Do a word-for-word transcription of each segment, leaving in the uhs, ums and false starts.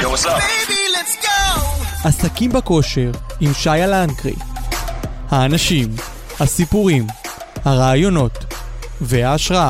עסקים בכושר עם שי אלנקרי. האנשים, הסיפורים, הרעיונות וההשראה.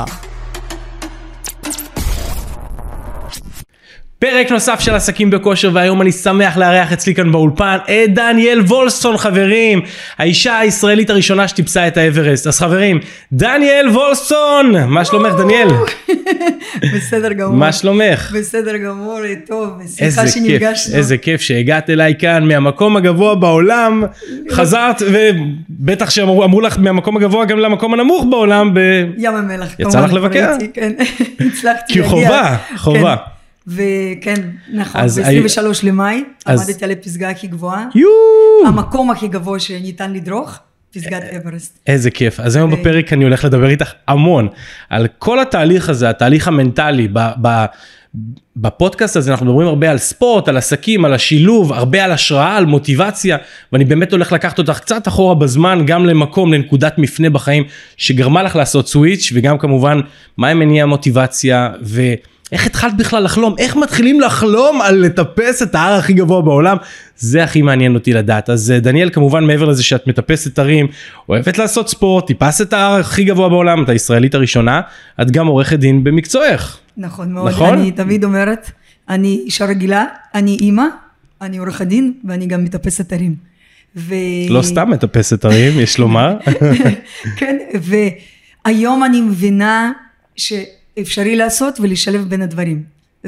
פרק נוסף של עסקים בכושר, והיום אני שמח לארח אצלי כאן באולפן את דניאל וולפסון, חברים, האישה הישראלית הראשונה שטיפסה את האברסט. אז חברים, דניאל וולפסון, מה שלומך דניאל? בסדר גמור. מה שלומך? בסדר גמור, טוב, שמחה שנפגשנו. איזה כיף שהגעת אליי כאן מהמקום הגבוה בעולם, חזרת ובטח שאמרו לך מהמקום הגבוה גם למקום הנמוך בעולם. ים המלח. יצא לך לבקר? כן, הצלחתי להגיע. כי חובה, חובה. וכן, נכון, ב-עשרים ושלושה למאי עמדתי על הפסגה הכי גבוהה, המקום הכי גבוה שניתן לדרוך, פסגת אברסט. איזה כיף. אז היום בפרק אני הולך לדבר איתך המון על כל התהליך הזה, התהליך המנטלי. בפודקאסט הזה אנחנו מדברים הרבה על ספורט, על עסקים, על השילוב, הרבה על השראה, על מוטיבציה, ואני באמת הולך לקחת אותך קצת אחורה בזמן, גם למקום, לנקודת מפנה בחיים, שגרמה לך לעשות סוויץ', וגם כמובן, מה מניע המוטיבציה, ו... איך התחלת בכלל לחלום? איך מתחילים לחלום על לטפס את ההר הכי גבוה בעולם? זה הכי מעניין אותי לדעת. אז דניאל, כמובן מעבר לזה שאת מטפסת הרים, אוהבת לעשות ספורט, טיפסת את ההר הכי גבוה בעולם, את הישראלית הראשונה, את גם עורכת דין במקצועך. נכון מאוד, נכון? אני תמיד אומרת, אני אישה רגילה, אני אימא, אני עורכת דין, ואני גם מטפסת הרים. ו... לא סתם מטפסת הרים, יש לומר. כן, והיום אני מבינה ש... אפשרי לעשות ולשלב בין הדברים.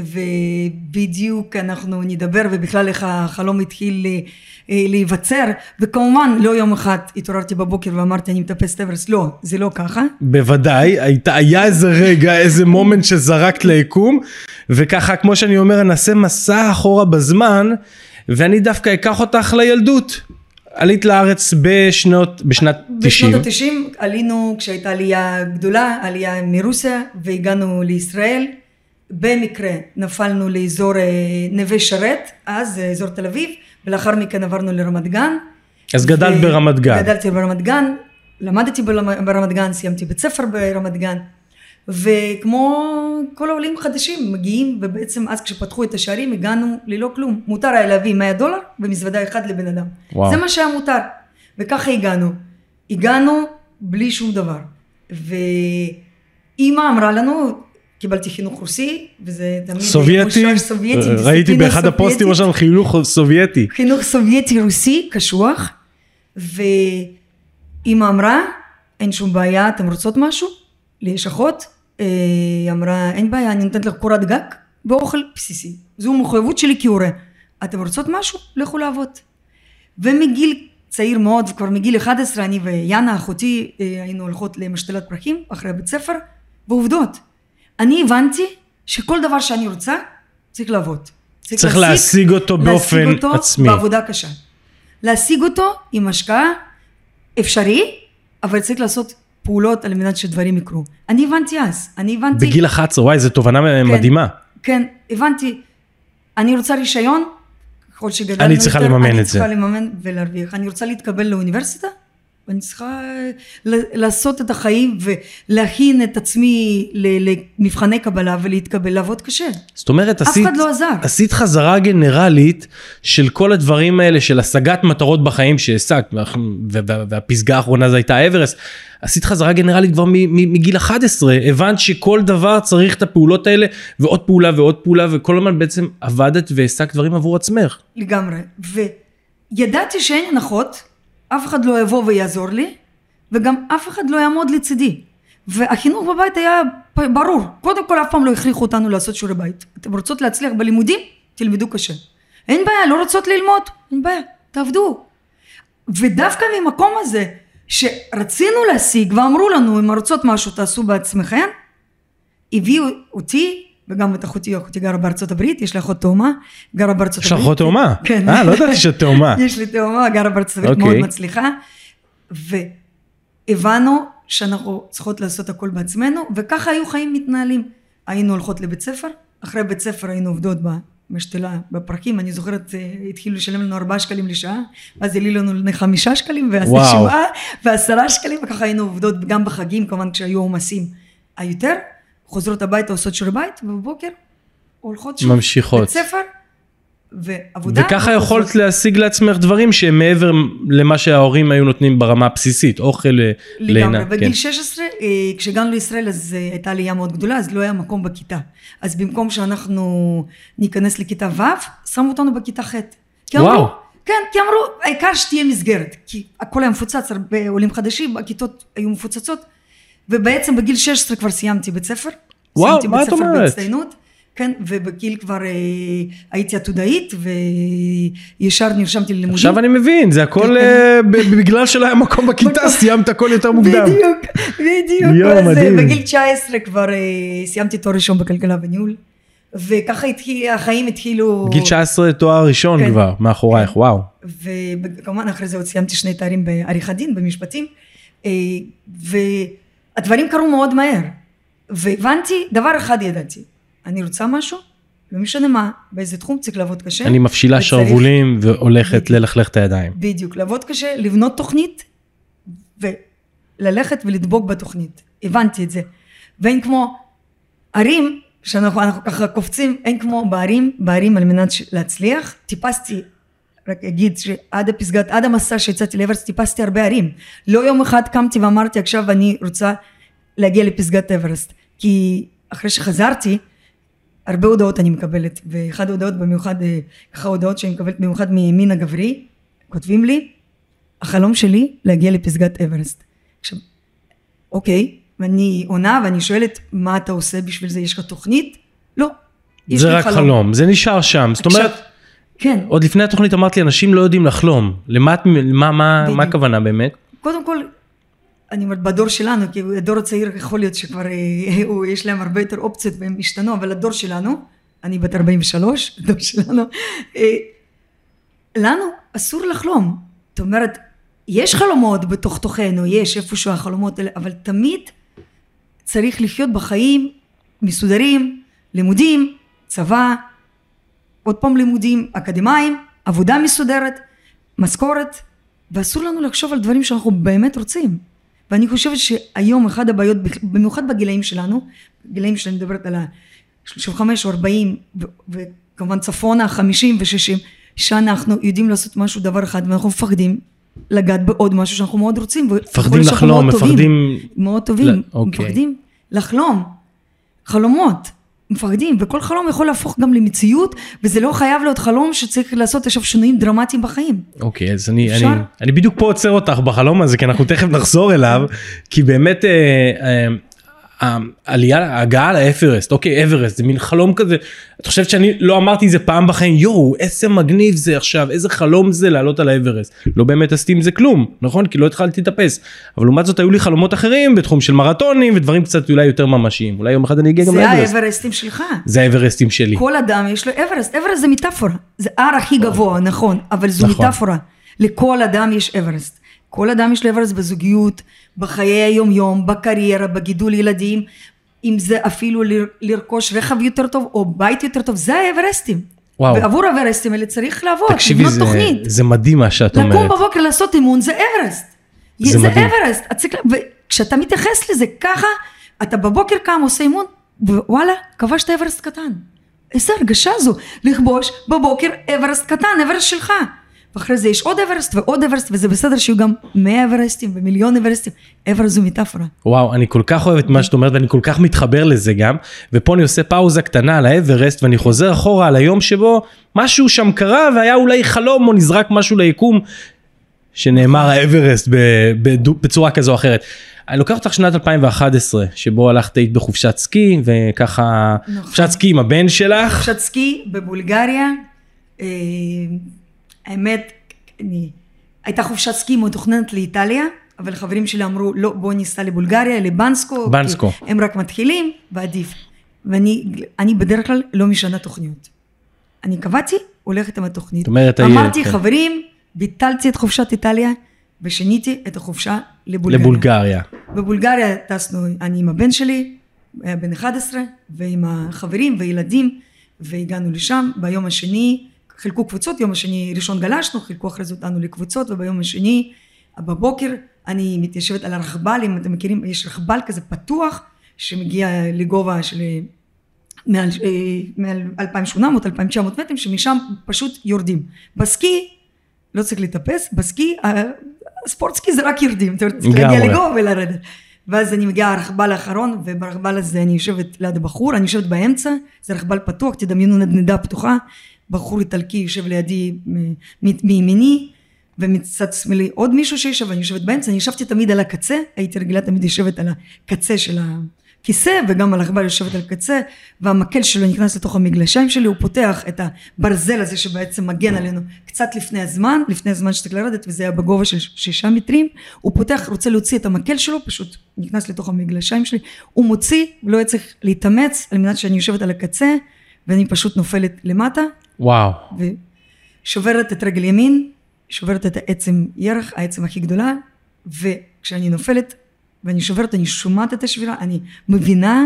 ובדיוק אנחנו נדבר, ובכלל איך החלום התחיל להיווצר, וכמובן לא יום אחד התעוררתי בבוקר ואמרתי אני מטפס את אברסט, לא, זה לא ככה. בוודאי, היה איזה רגע, איזה מומנט שזרקת ליקום, וככה כמו שאני אומר, נעשה מסע אחורה בזמן, ואני דווקא אקח אותך לילדות. עלית לארץ בשנות, בשנת תשעים. בשנות ה-תשעים עלינו כשהייתה עלייה גדולה, עלייה מרוסיה, והגענו לישראל. במקרה נפלנו לאזור נווה שרת, אז אזור תל אביב, ולאחר מכן עברנו לרמת גן. אז גדלת ו... ברמת גן. גדלתי ברמת גן, למדתי ברמת גן, סיימתי בית ספר ברמת גן. וכמו כל העולים חדשים מגיעים, ובעצם אז כשפתחו את השערים הגענו ללא כלום. מותר היה להביא מאה דולר במזוודה אחד לבן אדם. וואו. זה מה שהיה מותר. וככה הגענו. הגענו בלי שום דבר. ואמא אמרה לנו, קיבלתי חינוך רוסי, וזה תמיד... סובייטי? סובייטי. ראיתי באחד הפוסטים שם חינוך סובייטי. חינוך סובייטי רוסי, קשוח. ואמא אמרה, אין שום בעיה, אתם רוצות משהו? לי יש אחות, היא אמרה, אין בעיה, אני נותנת לך קורת גג באוכל בסיסי. זו מחויבות שלי כהורה. אתם רוצות משהו? לכו לעבוד. ומגיל צעיר מאוד, וכבר מגיל אחד עשרה, אני ויאנה, אחותי, היינו הולכות למשתלת פרחים, אחרי בית ספר, ועובדות. אני הבנתי שכל דבר שאני רוצה, צריך לעבוד. צריך, צריך להשיג, להשיג אותו באופן עצמי. להשיג אותו בעבודה קשה. להשיג אותו עם השקעה אפשרי, אבל צריך לעשות פעולות על מנת שדברים יקרו. אני הבנתי אז, אני הבנתי... בגיל אחת עשרה, וואי, זו תובנה כן, מדהימה. כן, הבנתי. אני רוצה רישיון, ככל שגדלנו... אני צריכה יותר, לממן אני את זה. אני צריכה לממן ולהרוויח. אני רוצה להתקבל לאוניברסיטה, ואני צריכה לעשות את החיים ולהכין את עצמי למבחני קבלה ולהתקבל, לעבוד קשה. זאת אומרת, אף עשית, אחד לא עזר. עשית חזרה גנרלית של כל הדברים האלה, של השגת מטרות בחיים שהשגת, והפסגה האחרונה זו הייתה האברסט, עשית חזרה גנרלית כבר מגיל אחת עשרה, הבנת שכל דבר צריך את הפעולות האלה, ועוד פעולה ועוד פעולה, וכל הזמן בעצם עבדת והשגת דברים עבור עצמך. לגמרי, וידעתי שאין הנחות, אף אחד לא יבוא ויעזור לי, וגם אף אחד לא יעמוד לצידי. והחינוך בבית היה ברור. קודם כל, אף פעם לא הכריחו אותנו לעשות שיעורי בית. אתם רוצות להצליח בלימודים? תלמדו קשה. אין בעיה, לא רוצות ללמוד? אין בעיה, תעבדו. ודווקא ממקום הזה, שרצינו להשיג, ואמרו לנו, אם רוצות משהו, תעשו בעצמכם, הביאו אותי, וגם את אחותי, אחותי גרה בארצות הברית, יש לי אחות תאומה, גרה בארצות הברית. יש אחות תאומה? כן. אה, לא ידעתי שאת תאומה. יש לי תאומה, גרה בארצות הברית, מאוד מצליחה, והבנו שאנחנו צריכות לעשות הכל בעצמנו, וככה היו חיים מתנהלים. היינו הולכות לבית ספר, אחרי בית ספר היינו עובדות במשתלה, בפרקים, אני זוכרת, התחילו לשלם לנו ארבעה שקלים לשעה, אז העלי לנו לחמישה שקלים, ואז לשבעה, ועשרה שקלים, וככה היינו עובדות גם בחגים, כמובן כשהיו עומסים היותר, חוזרות הביתה, עושות שיעורי בית, ובבוקר הולכות שוב. ממשיכות. בית ספר, ועבודה. וככה יכולת להשיג לעצמך דברים שהם מעבר למה שההורים היו נותנים ברמה הבסיסית, אוכל, לינה. לגמרי, בגיל שש עשרה, כשהגענו לישראל אז הייתה עלייה מאוד גדולה, אז לא היה מקום בכיתה. אז במקום שאנחנו ניכנס לכיתה ו', שמו אותנו בכיתה ח'. וואו. כן, כי אמרו, העיקר שתהיה מסגרת, כי הכל היה מפוצץ, הרבה עולים חדשים, הכיתות היו מפוצצות, ובעצם בגיל שש עשרה כבר סיימתי בית ספר. וואו, מה את אומרת? בהצטיינות, כן, ובגיל כבר אה, הייתי עתודאית, וישר נרשמתי ללימודים. עכשיו אני מבין, זה הכל אה, בגלל שלא היה מקום בכיתה, סיימת הכל יותר מוקדם. בדיוק, בדיוק. יו, מדהים. בגיל תשע עשרה כבר אה, סיימתי תואר ראשון בכלכלה וניהול, וככה התחיל, החיים התחילו... בגיל תשע עשרה תואר ראשון כן. כבר, מאחורייך, כן. וואו. וכמובן אחרי זה עוד סיימתי שני תארים בעריכת דין, במשפטים, אה, והדברים קרו מאוד מהר, והבנתי, דבר אחד ידעתי, אני רוצה משהו, לא משנה מה, באיזה תחום צריך לעבוד קשה. אני מפשילה שרבולים והולכת ללכלך את הידיים. בדיוק, לעבוד קשה, לבנות תוכנית, וללכת ולדבוק בתוכנית. הבנתי את זה. ואין כמו ערים, שאנחנו ככה קופצים, אין כמו בערים, בערים על מנת להצליח. טיפסתי, רק אגיד שעד הפסגת, עד המסע שיצאתי לאברסט, טיפסתי הרבה ערים. לא יום אחד קמתי ואמרתי, עכשיו אני רוצה להגיע לפסגת אברסט. כי אחרי שחזרתי, הרבה הודעות אני מקבלת, ואחד ההודעות במיוחד, ככה הודעות שאני מקבלת במיוחד מימין הגברי, כותבים לי, החלום שלי להגיע לפסגת אברסט. עכשיו, אוקיי, ואני עונה ואני שואלת, מה אתה עושה בשביל זה? יש לך תוכנית? לא. זה רק חלום. חלום, זה נשאר שם. זאת אומרת, כן. עוד לפני התוכנית אמרת לי, אנשים לא יודעים לחלום. למה, מה, מה, מה הכוונה באמת? קודם כל, אני אומרת, בדור שלנו, כי הדור הצעיר יכול להיות שכבר יש להם הרבה יותר אופציות והם השתנו, אבל הדור שלנו, אני בת ארבעים ושלוש, הדור שלנו, לנו אסור לחלום. זאת אומרת, יש חלומות בתוך תוכנו, יש איפשהו החלומות האלה, אבל תמיד צריך לחיות בחיים מסודרים, לימודים, צבא, עוד פעם לימודים אקדמיים, עבודה מסודרת, משכורת, ואסור לנו לחשוב על דברים שאנחנו באמת רוצים. ואני חושבת שהיום אחד הבעיות, במיוחד בגילאים שלנו, גילאים שאני מדברת על ה-שלושים וחמש או ארבעים, וכמובן צפונה, חמישים ושישים, שאנחנו יודעים לעשות משהו דבר אחד, ואנחנו מפחדים לגעת בעוד משהו שאנחנו מאוד רוצים. מפחדים לחלום, מפחדים... מאוד טובים, מפחדים לחלום, חלומות, מפחדים, וכל חלום יכול להפוך גם למציאות, וזה לא חייב להיות חלום שצריך לעשות עכשיו שינויים דרמטיים בחיים. אוקיי, אז אני, אני, אני בדיוק פה עוצר אותך בחלום הזה, כי אנחנו תכף נחזור אליו, כי באמת אה, אה, העלייה, ההגעה לאברסט, אוקיי, אברסט, זה מין חלום כזה, את חושבת שאני לא אמרתי את זה פעם בחיים, יואו, איזה מגניב זה עכשיו, איזה חלום זה לעלות על האברסט, לא באמת עשיתי עם זה כלום, נכון? כי לא התחלתי לטפס, אבל לעומת זאת היו לי חלומות אחרים, בתחום של מרתונים, ודברים קצת אולי יותר ממשיים, אולי יום אחד אני אגיע גם לאברסט. זה האברסטים שלך. זה האברסטים שלי. כל אדם יש לו אברסט, אברסט זה מטאפורה, זה הר הכי גבוה, נכון, אבל זו מטאפורה, לכל אדם יש אברסט. כל אדם יש לו אברסט בזוגיות, בחיי היום יום, בקריירה, בגידול ילדים, אם זה אפילו לרכוש רכב יותר טוב או בית יותר טוב, זה האברסטים. וואו. ועבור האברסטים האלה צריך לעבוד, לבנות זה, תוכנית. זה מדהים מה שאת אומרת. לקום בבוקר לעשות אימון, זה אברסט. זה, זה אברסט. וכשאתה מתייחס לזה ככה, אתה בבוקר קם עושה אימון, ווואלה, כבשת אברסט קטן. איזה הרגשה זו, לכבוש בבוקר אברסט קטן, אברסט שלך. ואחרי זה יש עוד אברסט ועוד אברסט, וזה בסדר שיהיו גם מאה אברסטים ומיליון אברסטים. אברסט זו מטאפורה. וואו, אני כל כך אוהב את מה שאת אומרת, ואני כל כך מתחבר לזה גם, ופה אני עושה פאוזה קטנה על האברסט, ואני חוזר אחורה על היום שבו משהו שם קרה, והיה אולי חלום או נזרק משהו ליקום, שנאמר האברסט בצורה כזו או אחרת. אני לוקח אותך שנת אלפיים ואחת עשרה, שבו הלכת היית בחופשת סקי, וככה, חופשת סקי עם הבן שלך. חופשת סקי בבולגריה, האמת, אני, הייתה חופשת סקי מתוכננת לאיטליה, אבל חברים שלי אמרו, לא, בוא ניסע לבולגריה, לבנסקו, בנסקו. הם רק מתחילים, ועדיף. ואני אני בדרך כלל לא משנה תוכניות. אני קבעתי, הולכת עם התוכנית. אומרת, אמרתי, כן. חברים, ביטלתי את חופשת איטליה, ושיניתי את החופשה לבולגריה. לבולגריה. בבולגריה טסנו, אני עם הבן שלי, היה בן אחד עשרה, ועם החברים וילדים, והגענו לשם, ביום השני, חילקו קבוצות, יום השני ראשון גלשנו, חילקו אחרי זה אותנו לקבוצות, וביום השני, בבוקר, אני מתיישבת על הרכבל, אם אתם מכירים, יש רכבל כזה פתוח, שמגיע לגובה של מעל, מעל אלפיים ושמונה מאות, אלפיים ותשע מאות מטרים, שמשם פשוט יורדים. בסקי, לא צריך לטפס, בסקי, הספורטסקי זה רק יורדים, אתה צריך להגיע לגובה ולרדת. ואז אני מגיעה הרכבל האחרון, וברכבל הזה אני יושבת ליד הבחור, אני יושבת באמצע, זה רכבל פתוח, תדמיינו נדנדה פתוחה, בחור איטלקי יושב לידי מימיני, ומצד שמאלי עוד מישהו שישב, אני יושבת באמצע, אני ישבתי תמיד על הקצה, הייתי רגילה תמיד יושבת על הקצה של הכיסא, וגם על הרכבל יושבת על הקצה, והמקל שלו נכנס לתוך המגלשיים שלי, הוא פותח את הברזל הזה שבעצם מגן עלינו קצת לפני הזמן, לפני הזמן שצריך לרדת, וזה היה בגובה של שישה מטרים, הוא פותח, רוצה להוציא את המקל שלו, פשוט נכנס לתוך המגלשיים שלי, הוא מוציא, ולא היה צריך להתאמץ, על מנת שאני יושבת על הקצה, ואני פשוט נופלת למטה. וואו. ושוברת את רגל ימין, שוברת את העצם ירח, העצם הכי גדולה, וכשאני נופלת, ואני שוברת, אני שומעת את השבירה, אני מבינה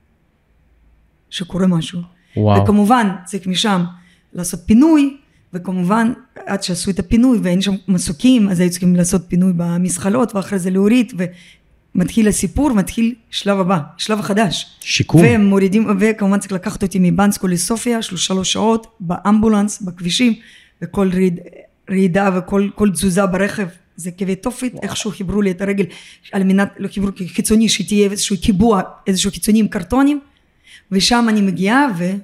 שקורה משהו. וואו. וכמובן, צריך משם לעשות פינוי, וכמובן, עד שעשו את הפינוי, ואין שם מסוקים, אז היו צריכים לעשות פינוי במסחלות, ואחרי זה להוריד, ומתחיל הסיפור, מתחיל שלב הבא, שלב החדש. שיקום. ומורידים, וכמובן צריך לקחת אותי מבנסקו לסופיה, שלוש שעות, באמבולנס, בכבישים, וכל ריד, רעידה וכל כל תזוזה ברכב, זה כאבי תופת, איכשהו חיברו לי את הרגל, על מנת, לא חיברו חיצוני, שתהיה איזשהו קיבוע, איזשהו חיצוני עם קרטונים, ושם אני מגיעה,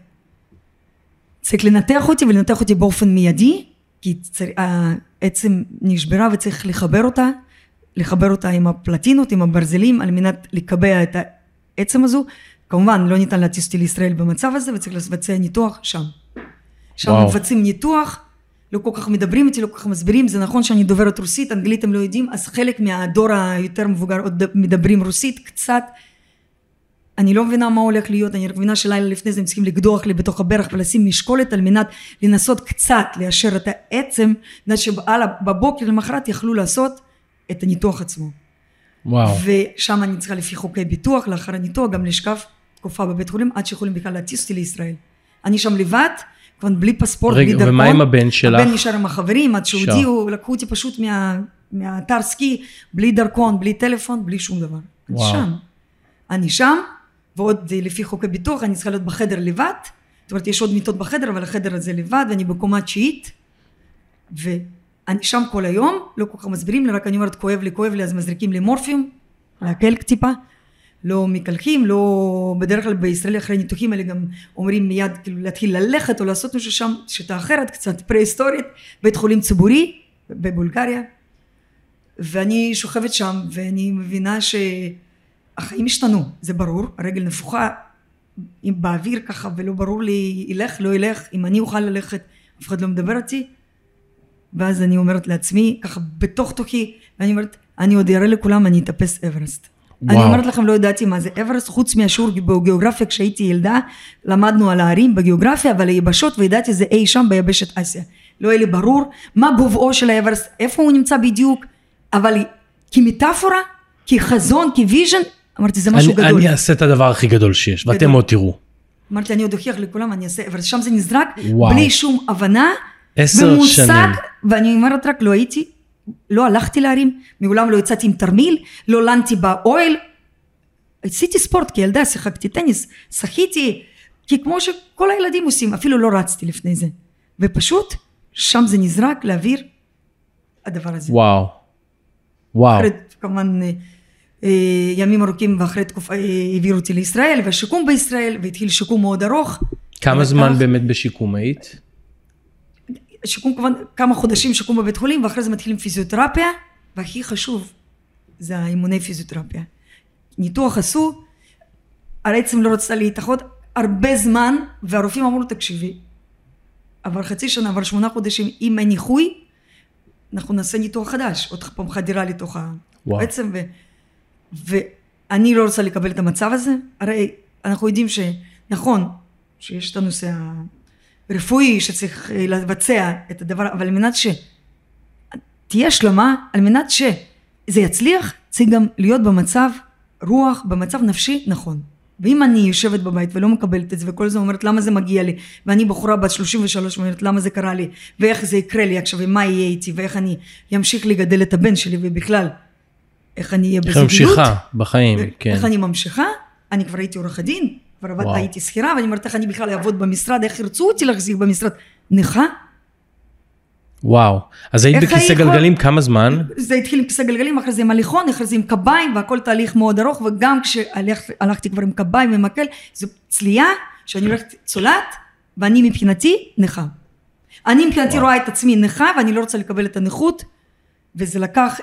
וצריך לנתח אותי, ולנתח אותי באופן מיידי, כי צר... העצם נשברה וצריך לחבר אותה, לחבר אותה עם הפלטינות, עם הברזלים, על מנת לקבע את העצם הזו, כמובן לא ניתן להטיס אותי לישראל במצב הזה, וצריך לבצע ניתוח שם. שם מבצעים ניתוח, לא כל כך מדברים איתי, לא כל כך מסבירים, זה נכון שאני דוברת רוסית, אנגלית הם לא יודעים, אז חלק מהדור היותר מבוגר עוד מדברים רוסית, קצת, אני לא מבינה מה הולך להיות, אני רק מבינה שלילה לפני זה הם צריכים לקדוח לי בתוך הברך ולשים משקולת, על מנת לנסות קצת ליישר את העצם, עד שבבוקר למחרת יכלו לעשות את הניתוח עצמו. וואו. ושם אני צריכה לפי חוקי ביטוח, לאחר הניתוח, גם לשקף תקופה בבית חולים, עד שיכולים בכלל להטיס אותי לישראל. אני שם לבד, כבר בלי פספורט, בלי דרכון. ומה עם הבן שלך? הבן נשאר עם החברים, עד שהודיעו, לקחו אותי פשוט מה, מהאתר סקי, בלי דרכון, בלי טלפון, בלי שום דבר. אני שם. אני שם, ועוד לפי חוקי ביטוח, אני צריכה להיות בחדר לבד, זאת אומרת, יש עוד מיטות בחדר, אבל החדר הזה לבד, ואני בקומה תשיעית, ואני שם כל היום, לא כל כך מסבירים לי, רק אני אומרת, כואב לי, כואב לי, אז מזריקים לי מורפיום, להקל טיפה, לא מקלחים, לא בדרך כלל בישראל אחרי ניתוחים האלה גם אומרים מיד כאילו להתחיל ללכת או לעשות משהו שם, שיטה אחרת, קצת פרה-היסטורית, בית חולים ציבורי בבולגריה, ואני שוכבת שם ואני מבינה שהחיים השתנו, זה ברור, הרגל נפוחה באוויר ככה ולא ברור לי ילך, לא ילך, אם אני אוכל ללכת, אף אחד לא מדבר איתי, ואז אני אומרת לעצמי ככה בתוך תוכי, ואני אומרת, אני עוד אראה לכולם, אני אטפס אברסט. אני אומרת לכם, לא ידעתי מה זה אברסט, חוץ מהשיעור בגיאוגרפיה, כשהייתי ילדה, למדנו על הערים בגיאוגרפיה, ועל היבשות, וידעתי זה אי שם ביבשת אסיה. לא היה לי ברור מה גובהו של האברסט, איפה הוא נמצא בדיוק, אבל כמטאפורה, כחזון, כוויז'ן, אמרתי, זה משהו גדול. אני אעשה את הדבר הכי גדול שיש, ואתם עוד תראו. אמרתי, אני עוד אוכיח לכולם, אני אעשה אברסט, שם זה נזרק, בלי שום הבנה, עשר שנים. ואני אומרת רק, לא הייתי, לא הלכתי להרים, מעולם לא יצאתי עם תרמיל, לא לנתי באוהל, עשיתי ספורט כילדה, שיחקתי טניס, שחיתי, כי כמו שכל הילדים עושים, אפילו לא רצתי לפני זה, ופשוט שם זה נזרק לאוויר הדבר הזה. וואו, וואו. אחרי כמובן ימים ארוכים, ואחרי תקופה העבירו אותי לישראל, והשיקום בישראל, והתחיל שיקום מאוד ארוך. כמה זמן באמת בשיקום היית? שיקום כמובן, כמה חודשים שיקום בבית חולים, ואחרי זה מתחילים פיזיותרפיה, והכי חשוב, זה האימוני פיזיותרפיה. ניתוח עשו, הרעצם לא רצתה להתאחות, הרבה זמן, והרופאים אמרו לו, תקשיבי, עבר חצי שנה, עבר שמונה חודשים, אם אין ניחוי, אנחנו נעשה ניתוח חדש, עוד פעם חדירה לתוך הרעצם, ו... ואני לא רוצה לקבל את המצב הזה, הרי אנחנו יודעים שנכון, שיש את הנושא רפואי שצריך לבצע את הדבר, אבל על מנת שתהיה שלמה, על מנת שזה יצליח, צריך גם להיות במצב רוח, במצב נפשי נכון. ואם אני יושבת בבית ולא מקבלת את זה, וכל זה אומרת למה זה מגיע לי, ואני בחורה בת שלושים ושלוש אומרת למה זה קרה לי, ואיך זה יקרה לי עכשיו, ומה יהיה איתי, ואיך אני ימשיך לגדל את הבן שלי, ובכלל, איך אני אהיה בזוגיות. איך ממשיכה בחיים, כן. איך אני ממשיכה, אני כבר הייתי עורך הדין, כבר עבד, הייתי שכירה, ואני אומרת, איך אני בכלל אעבוד במשרד, איך ירצו אותי להחזיק במשרד, נכה. וואו, אז היית בכיסא גלגלים כמה זמן? זה התחיל עם כיסא גלגלים, אחרי זה עם הליכון, אחרי זה עם קביים, והכל תהליך מאוד ארוך, וגם כשהלכתי כבר עם קביים ומקל, זו צלייה, שאני הולכת צולעת, ואני מבחינתי נכה. אני מבחינתי רואה את עצמי נכה, ואני לא רוצה לקבל את הנכות, וזה לקח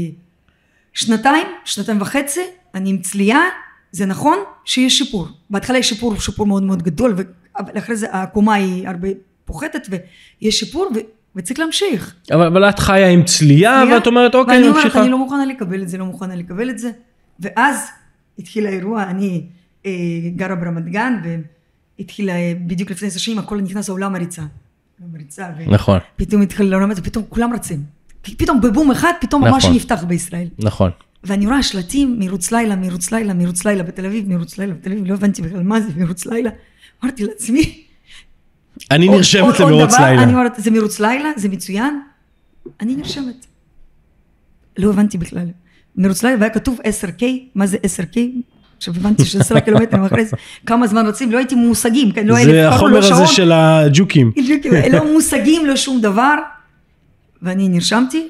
כשנתיים, שנתיים וחצי, אני עם צלייה, זה נכון שיש שיפור. בהתחלה יש שיפור, שיפור מאוד מאוד גדול, ואחרי זה הקומה היא הרבה פוחתת, ויש שיפור, ו... וצריך להמשיך. אבל, אבל את חיה עם צלייה, צלייה ואת אומרת, אוקיי, אני ממשיכה. אומרת, אני לא מוכנה לקבל את זה, לא מוכנה לקבל את זה. ואז התחיל האירוע, אני אה, גרה ברמת גן, והתחילה אה, בדיוק לפני עשר שנים, הכל נכנס לעולם הריצה. הריצה, נכון. פתאום התחיל לעולם הזה, פתאום כולם רצים. פתאום בבום אחד, פתאום נכון. משהו נפתח בישראל. נכון. ואני רואה שלטים, מירוץ לילה, מירוץ לילה, מירוץ לילה בתל אביב, מירוץ לילה בתל אביב, לא הבנתי בכלל מה זה מירוץ לילה. אמרתי לעצמי, אני נרשמת למירוץ לילה. אני אומרת, זה מירוץ לילה, זה מצוין, אני נרשמת. לא הבנתי בכלל. מירוץ לילה, והיה כתוב עשר קיי, מה זה עשר קיי? עכשיו הבנתי שעשרה קילומטרים אחרי זה, כמה זמן רוצים, לא הייתי מושגים. זה החומר הזה של הג'וקים. לא מושגים, לא שום דבר. ואני נרשמתי,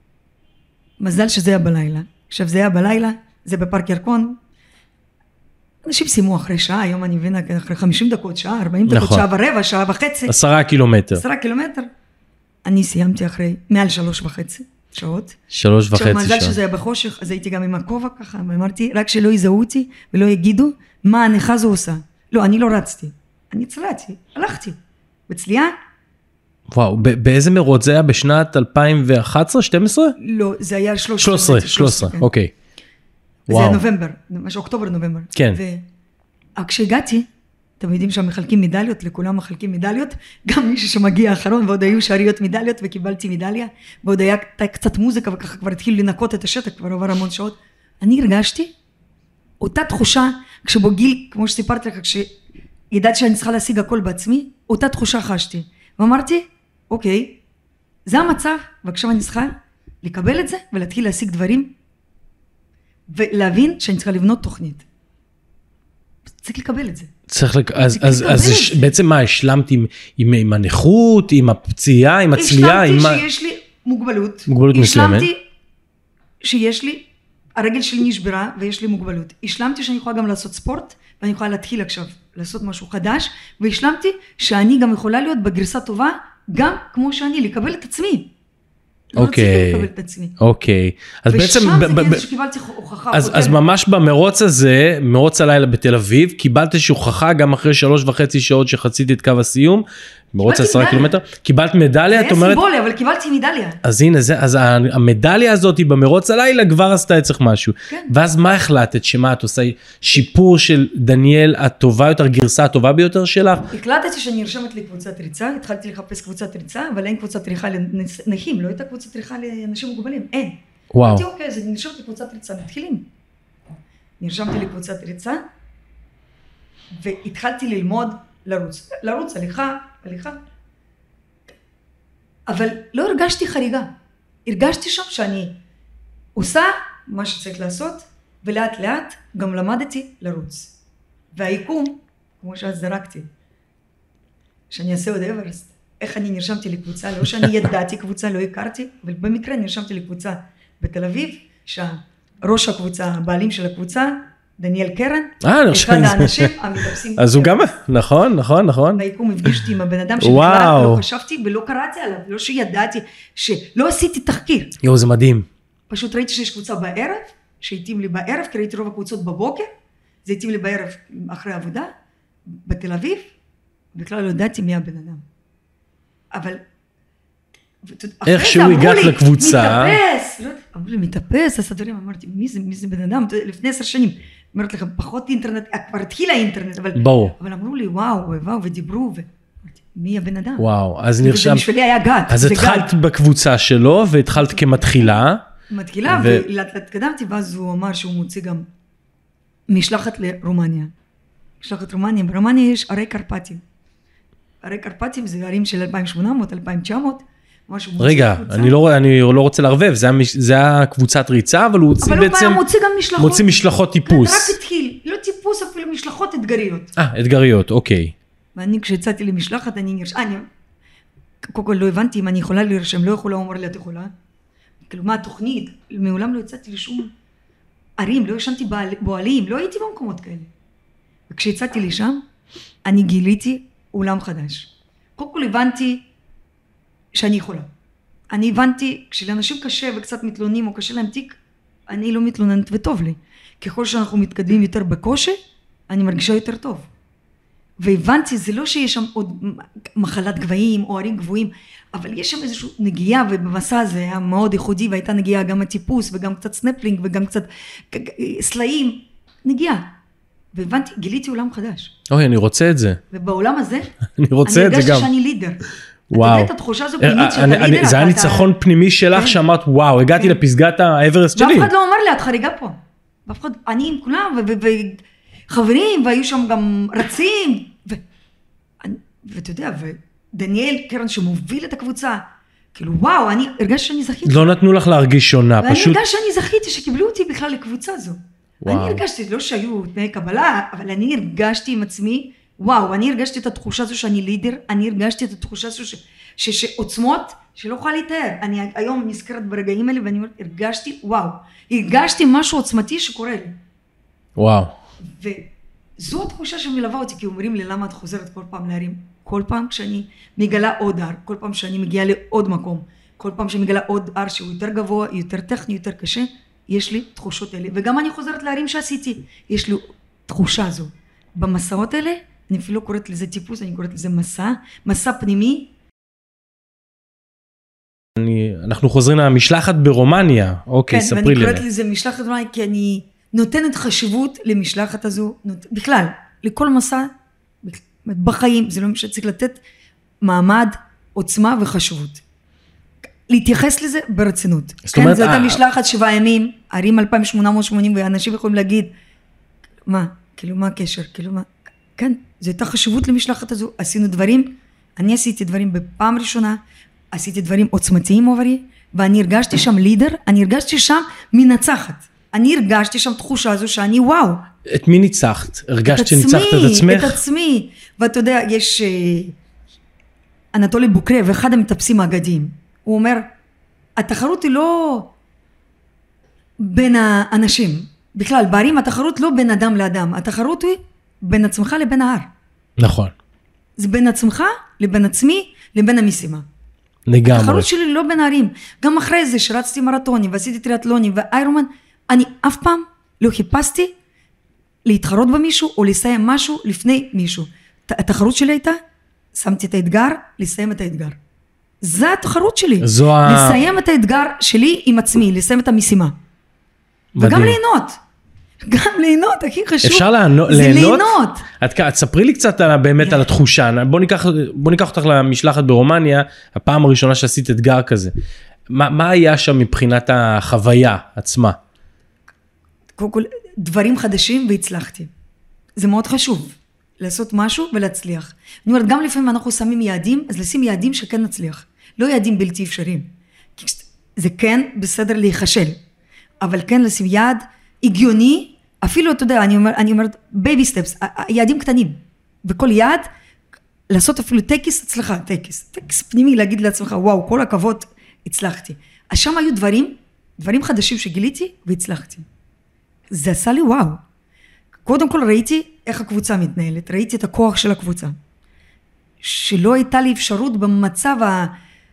מזל שזה היה בלילה. עכשיו זה היה בלילה, זה בפארק ירקון, אנשים סיימו אחרי שעה, היום אני מבינה, אחרי חמישים דקות, שעה, ארבעים דקות, נכון. שעה ורבע, שעה וחצי. עשרה קילומטר. עשרה קילומטר. אני סיימתי אחרי מעל שלוש וחצי שעות. שלוש וחצי שעות. עכשיו, מזל שזה היה בחושך, אז הייתי גם עם הכובע ככה, ואמרתי, רק שלא יזהו אותי, ולא יגידו, מה הנכה זו עושה. לא, אני לא רצתי. אני צלעתי, הלכתי. בצלייה. וואו, באיזה מרוץ זה היה? בשנת אלפיים ואחת עשרה, שתים עשרה? לא, זה היה שלוש עשרה, שלוש עשרה, אוקיי. זה היה נובמבר, משהו אוקטובר נובמבר. כן. וכשהגעתי, אתם יודעים שמחלקים מדליות, לכולם מחלקים מדליות, גם מישהו שמגיע האחרון, ועוד היו שעריות מדליות, וקיבלתי מדליה, ועוד היה קצת מוזיקה, וככה כבר התחילו לנקות את השטח, כבר עבר המון שעות. אני הרגשתי אותה תחושה, כשבגיל, כמו שסיפרתי לך, כשידעתי שאני צריכה להשיג הכל בעצמי, אותה תחושה חשתי. ואמרתי, אוקיי, זה המצב, ועכשיו אני צריכה לקבל את זה, ולהתחיל להשיג דברים, ולהבין שאני צריכה לבנות תוכנית. צריך לקבל את זה. צריך לק... אז, אז, אז זה. בעצם מה, השלמת עם, עם, עם הנכות, עם הפציעה, עם הצלייה? השלמתי עם... שיש לי מוגבלות. מוגבלות מסוימת. השלמתי שיש לי, הרגל שלי נשברה ויש לי מוגבלות. השלמתי שאני יכולה גם לעשות ספורט, ואני יכולה להתחיל עכשיו לעשות משהו חדש, והשלמתי שאני גם יכולה להיות בגרסה טובה, גם כמו שאני, לקבל את עצמי. אוקיי, אוקיי. אז בעצם, ושם זה כאילו שקיבלתי הוכחה. אז ממש במרוץ הזה, מרוץ הלילה בתל אביב, קיבלת הוכחה גם אחרי שלוש וחצי שעות שחציתי את קו הסיום, מרוץ עשרה קילומטר, קיבלת מדליה, את אומרת? זה סימבולי, אבל קיבלתי מדליה. אז הנה, אז המדליה הזאת במרוץ הלילה כבר עשתה אצלך משהו. ואז מה החלטת? שמה את עושה? שיפור של דניאל הטובה יותר, גרסה הטובה ביותר שלך? החלטתי שאני נרשמת לקבוצת ריצה, התחלתי לחפש קבוצת ריצה, אבל אין קבוצת ריצה לנכים, לא הייתה קבוצת ריצה לאנשים מוגבלים, אין. וואו. אמרתי, אוקיי, אז אני נרשמתי לקבוצת ריצה, מתחילים. נרשמתי לקבוצת ריצה, והתחלתי ללמוד לרוץ, לרוץ, הליכה, הליכה. אבל לא הרגשתי חריגה. הרגשתי שם שאני עושה מה שצריך לעשות, ולאט לאט גם למדתי לרוץ. והיקום, כמו שאז זרקתי, שאני אעשה עוד אברסט. איך אני נרשמתי לקבוצה, לא שאני ידעתי קבוצה, לא הכרתי, אבל במקרה נרשמתי לקבוצה בתל אביב, שראש הקבוצה, הבעלים של הקבוצה, דניאל קרן, אחד האנשים המתאפסים. אז הוא גם, נכון, נכון, נכון. והיקום הפגישתי עם הבן אדם שבכלל לא חשבתי ולא קראתי עליו, לא שידעתי, שלא עשיתי תחקיר. יו, זה מדהים. פשוט ראיתי שיש קבוצה בערב, שהתאים לי בערב, כי ראיתי רוב הקבוצות בבוקר, זה התאים לי בערב אחרי העבודה, בתל אביב, בכלל לא ידעתי מי הבן אדם. אבל... איך שהוא הגעת לקבוצה. מתאפס, אמרו לי, מתאפס, הסדרים, אמרתי, מי זה, מי זה בן אדם? לפני עשר שנים, אמרתי לכם, פחות אינטרנט, כבר התחיל האינטרנט, אבל אמרו לי, וואו, וואו, ודיברו, ואמרתי, מי הבן אדם? וואו, אז נרשם. בשבילי היה גת. אז התחלת בקבוצה שלו, והתחלת כמתחילה. מתחילה, ולאט לאט קדמתי, ואז הוא אמר שהוא מוציא גם משלחת לרומניה. משלחת רומניה, ברומניה יש ערי קרפטים. ערי קרפטים זה ערים של אלפיים ושמונה מאות, אלפיים ותשע מאות, רגע, אני לא, אני לא רוצה לערבב, זה היה קבוצת ריצה, אבל הוא הוציא בעצם, אבל הוא מוציא גם משלחות. מוציא משלחות טיפוס. רק התחיל, לא טיפוס, אפילו משלחות אתגריות. אה, אתגריות, אוקיי. ואני כשהצעתי למשלחת, אני נרשם, אני, קודם כל לא הבנתי אם אני יכולה להירשם, לא יכולה, הוא אומר לי, את יכולה? כאילו, מה התוכנית? מעולם לא יצאתי לשום ערים, לא ישנתי בועלים, לא הייתי במקומות כאלה. וכשהצעתי לשם, אני גיליתי עולם חדש. קודם כל הבנתי שאני יכולה. אני הבנתי, כשלאנשים קשה וקצת מתלוננים או קשה להם תיק, אני לא מתלוננת וטוב לי. ככל שאנחנו מתקדמים יותר בקושי, אני מרגישה יותר טוב. והבנתי, זה לא שיש שם עוד מחלת גבהים או ערים גבוהים, אבל יש שם איזושהי נגיעה, ובמסע הזה היה מאוד ייחודי, והייתה נגיעה גם הטיפוס, וגם קצת סנפלינג, וגם קצת סלעים, נגיעה. והבנתי, גיליתי עולם חדש. אוי, אני רוצה את זה. ובעולם הזה, אני רוצה את זה גם. אני הרגשתי שאני לידר. וואו. אתה יודע את התחושה הזו פנימית שאתה לידר. זה היה ניצחון פנימי שלך שאמרת, וואו, הגעתי לפסגת האברסט שלי. ואף אחד לא אומר לי, את חריגה פה. ואף אחד, אני עם כולם, וחברים, והיו שם גם רצים. ואתה יודע, ודניאל קרן שמוביל את הקבוצה, כאילו וואו, אני הרגשתי שאני זכיתי. לא נתנו לך להרגיש שונה, פשוט. ואני הרגשתי שאני זכיתי, שקיבלו אותי בכלל לקבוצה הזו. אני הרגשתי, לא שהיו תנאי קבלה, אבל אני הרגשתי עם עצמי, וואו, אני הרגשתי את התחושה הזו שאני לידר, אני הרגשתי את התחושה הזו שעוצמות, שלא יכולה להתאר. אני היום נזכרת ברגעים האלה, ואני הרגשתי, וואו, הרגשתי משהו עוצמתי שקורה לי. וואו. וזו התחושה שמלווה אותי, כי אומרים לי, למה את חוזרת כל פעם להרים? כל פעם כשאני מגלה עוד הר, כל פעם שאני מגיעה לעוד מקום, כל פעם שאני מגלה עוד הר שהוא יותר גבוה, יותר טכני, יותר קשה, יש לי תחושות האלה. וגם אני חוזרת להרים שעשיתי, יש לי תחושה הזו. במסעות האלה, אני אפילו לא קוראת לזה טיפוס, אני קוראת לזה מסע, מסע פנימי. אני, אנחנו חוזרים למשלחת ברומניה, אוקיי, כן, ספרי לי. כן, ואני קוראת לזה משלחת ברומניה, כי אני נותנת חשיבות למשלחת הזו, נות... בכלל, לכל מסע, בחיים, זה לא משהו שצריך לתת מעמד, עוצמה וחשיבות. להתייחס לזה ברצינות. כן, אומרת, זו הייתה משלחת שבעה ימים, ערים אלפיים שמונה מאות ושמונים, ואנשים יכולים להגיד, מה, כאילו מה הקשר, כאילו מה, כן, זו הייתה חשיבות למשלחת הזו, עשינו דברים, אני עשיתי דברים בפעם ראשונה, עשיתי דברים עוצמתיים עוברי, ואני הרגשתי שם לידר, אני הרגשתי שם מנצחת. אני הרגשתי שם תחושה הזו שאני וואו. את מי ניצחת? הרגשת שניצחת את עצמך? את עצמי. ואתה יודע, יש אנטולי בוקרב, אחד המטפסים האגדיים. הוא אומר, התחרות היא לא בין האנשים. בכלל, בערים התחרות לא בין אדם לאדם. התחרות היא בין עצמך לבין ההר. נכון. זה בין עצמך לבין עצמי לבין המשימה. לגמרי. התחרות שלי לא בין הערים. גם אחרי זה שרצתי מרתונים ועשיתי טריאטלונים ואיירומן, אני אף פעם לא חיפשתי להתחרות במישהו או לסיים משהו לפני מישהו. התחרות שלי הייתה, שמתי את האתגר, לסיים את האתגר. זה התחרות שלי. זו לסיים את האתגר שלי עם עצמי, לסיים את המשימה. מדהים. וגם ליהנות. גם ליהנות, הכי חשוב. אפשר ליהנות? זה ליהנות. את, את ספרי לי קצת על, באמת על התחושה. בוא ניקח, בוא ניקח אותך למשלחת ברומניה, הפעם הראשונה שעשית אתגר כזה. מה, מה היה שם מבחינת החוויה עצמה? קודם כל, דברים חדשים והצלחתי. זה מאוד חשוב, לעשות משהו ולהצליח. אני אומרת, גם לפעמים אנחנו שמים יעדים, אז לשים יעדים שכן נצליח. לא יעדים בלתי אפשריים. זה כן בסדר להיחשל, אבל כן לשים יעד הגיוני, אפילו, אתה יודע, אני אומר, אני אומרת, בייבי סטפס, יעדים קטנים. וכל יעד, לעשות אפילו טקס, הצלחה, טקס. טקס פנימי, להגיד לעצמך, וואו, כל הכבוד, הצלחתי. אז שם היו דברים, דברים חדשים שגיליתי, והצלחתי. זה עשה לי וואו. קודם כל ראיתי איך הקבוצה מתנהלת, ראיתי את הכוח של הקבוצה. שלא הייתה לי אפשרות במצב ה...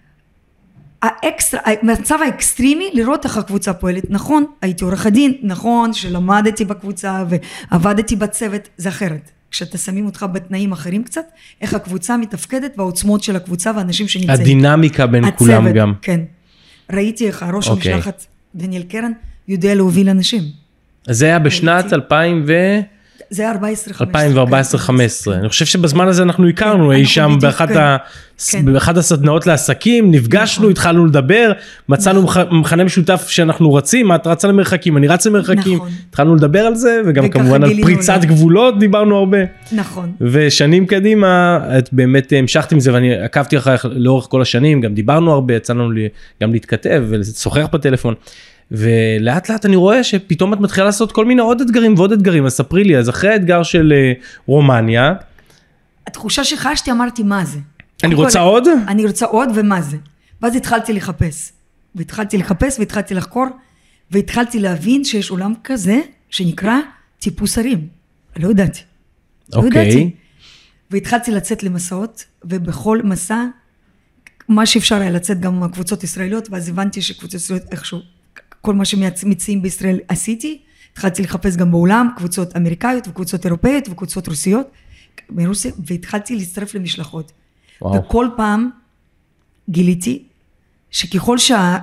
האקסטר, המצב האקסטרימי לראות איך הקבוצה פועלת. נכון, הייתי עורך הדין, נכון, שלמדתי בקבוצה ועבדתי בצוות, זה אחרת. כשאתה שמים אותך בתנאים אחרים קצת, איך הקבוצה מתפקדת והעוצמות של הקבוצה והאנשים שנמצאים. הדינמיקה בין הצוות, כולם גם. כן. ראיתי איך הראש okay. המשלחת, דניאל קרן, יודע להוביל אנשים. אז זה היה בשנת ראיתי. אלפיים ו... זה היה אלפיים וארבע עשרה חמש עשרה. אני חושב שבזמן הזה אנחנו הכרנו, אי שם באחת הסדנאות לעסקים, נפגשנו, התחלנו לדבר, מצאנו מכנה משותף שאנחנו רצים, את רצה למרחקים, אני רץ למרחקים, התחלנו לדבר על זה, וגם כמובן על פריצת גבולות דיברנו הרבה. נכון. ושנים קדימה, את באמת המשכת עם זה, ואני עקבתי אחריך לאורך כל השנים, גם דיברנו הרבה, יצאנו גם להתכתב ולשוחח בטלפון. ולאט לאט אני רואה שפתאום את מתחילה לעשות כל מיני עוד אתגרים ועוד אתגרים, אז ספרי לי, אז אחרי האתגר של רומניה. התחושה שחשתי, אמרתי, מה זה? אני רוצה כל... עוד? אני רוצה עוד, ומה זה? ואז התחלתי לחפש, והתחלתי לחפש, והתחלתי לחקור, והתחלתי להבין שיש עולם כזה, שנקרא טיפוס הרים. לא ידעתי. לא אוקיי. ידעתי. והתחלתי לצאת למסעות, ובכל מסע, מה שאפשר היה לצאת גם מהקבוצות ישראליות, ואז הבנתי שקבוצות ישראליות איכשהו, כל מה שמציעים בישראל עשיתי, התחלתי לחפש גם בעולם, קבוצות אמריקאיות וקבוצות אירופאיות וקבוצות רוסיות, מרוסיה, והתחלתי להצטרף למשלחות. וואו. וכל פעם גיליתי שככל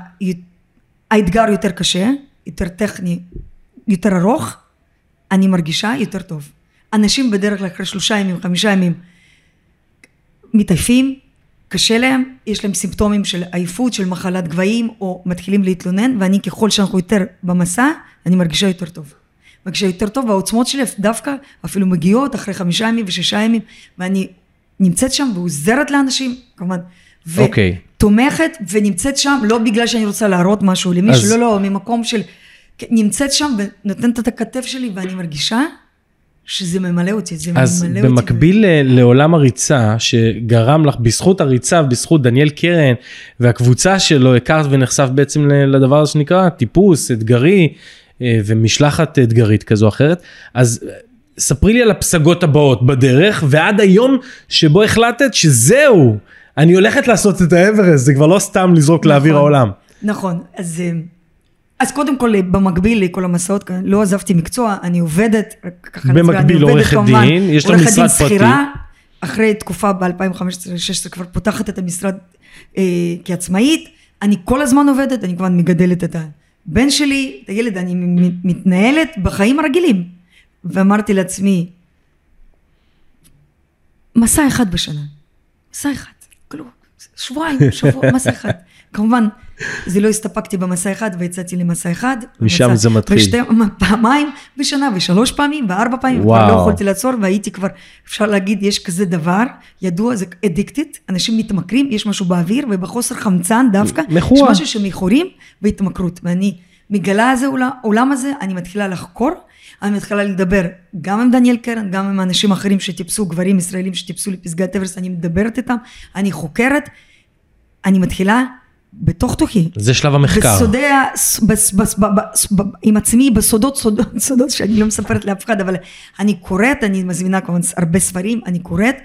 שהאתגר יותר קשה, יותר טכני, יותר ארוך, אני מרגישה יותר טוב. אנשים בדרך כלל אחרי שלושה ימים, חמישה ימים, מתעייפים, קשה להם, יש להם סימפטומים של עייפות, של מחלת גבהים, או מתחילים להתלונן, ואני ככל שאנחנו יותר במסע, אני מרגישה יותר טוב. מרגישה יותר טוב, והעוצמות שלי דווקא אפילו מגיעות אחרי חמישה ימים ושישה ימים, ואני נמצאת שם ועוזרת לאנשים, כמובן, ותומכת ונמצאת שם, לא בגלל שאני רוצה להראות משהו למישהו, לא, לא, ממקום של, נמצאת שם ונותנת את הכתף שלי, ואני מרגישה שזה ממלא אותי, זה ממלא אותי. אז במקביל לעולם הריצה, שגרם לך בזכות הריצה, בזכות דניאל קרן, והקבוצה שלו, הכרת ונחשף בעצם לדבר הזה שנקרא, טיפוס, אתגרי, ומשלחת אתגרית כזו או אחרת, אז ספרי לי על הפסגות הבאות בדרך, ועד היום שבו החלטת שזהו, אני הולכת לעשות את האברסט, זה כבר לא סתם לזרוק לאוויר העולם. נכון, אז... אז קודם כל, במקביל לכל המסעות, לא עזבתי מקצוע, אני עובדת, במקביל עורכת דין, יש לו משרד פרטי. אחרי תקופה ב-אלפיים וחמש עשרה שש עשרה כבר פותחת את המשרד אה, כעצמאית, אני כל הזמן עובדת, אני כבר מגדלת את הבן שלי, את הילד, אני מתנהלת בחיים הרגילים. ואמרתי לעצמי, מסע אחד בשנה, מסע אחד, כלום, שבועיים, שבוע, מסע אחד. כמובן, זה לא הסתפקתי במסע אחד, ויצאתי למסע אחד. משם זה מתחיל. ושתי פעמיים בשנה, ושלוש פעמים, וארבע פעמים, כבר לא יכולתי לעצור, והייתי כבר, אפשר להגיד, יש כזה דבר, ידוע, זה אדיקטית, אנשים מתמכרים, יש משהו באוויר, ובחוסר חמצן דווקא, יש משהו שמכורים, והתמכרות. ואני מגלה הזה, עולם הזה, אני מתחילה לחקור, אני מתחילה לדבר גם עם דניאל קרן, גם עם אנשים אחרים שטיפסו, גברים ישראלים שטיפסו לפסגת אברסט, אני מדברת איתם, אני חוקרת, אני מתחילה בתוך תוכי. זה שלב המחקר. בסודיה, עם עצמי, בסודות, סודות, סודות, שאני לא מספרת לאף אחד, אבל אני קוראת, אני מזמינה כמובן הרבה ספרים, אני קוראת,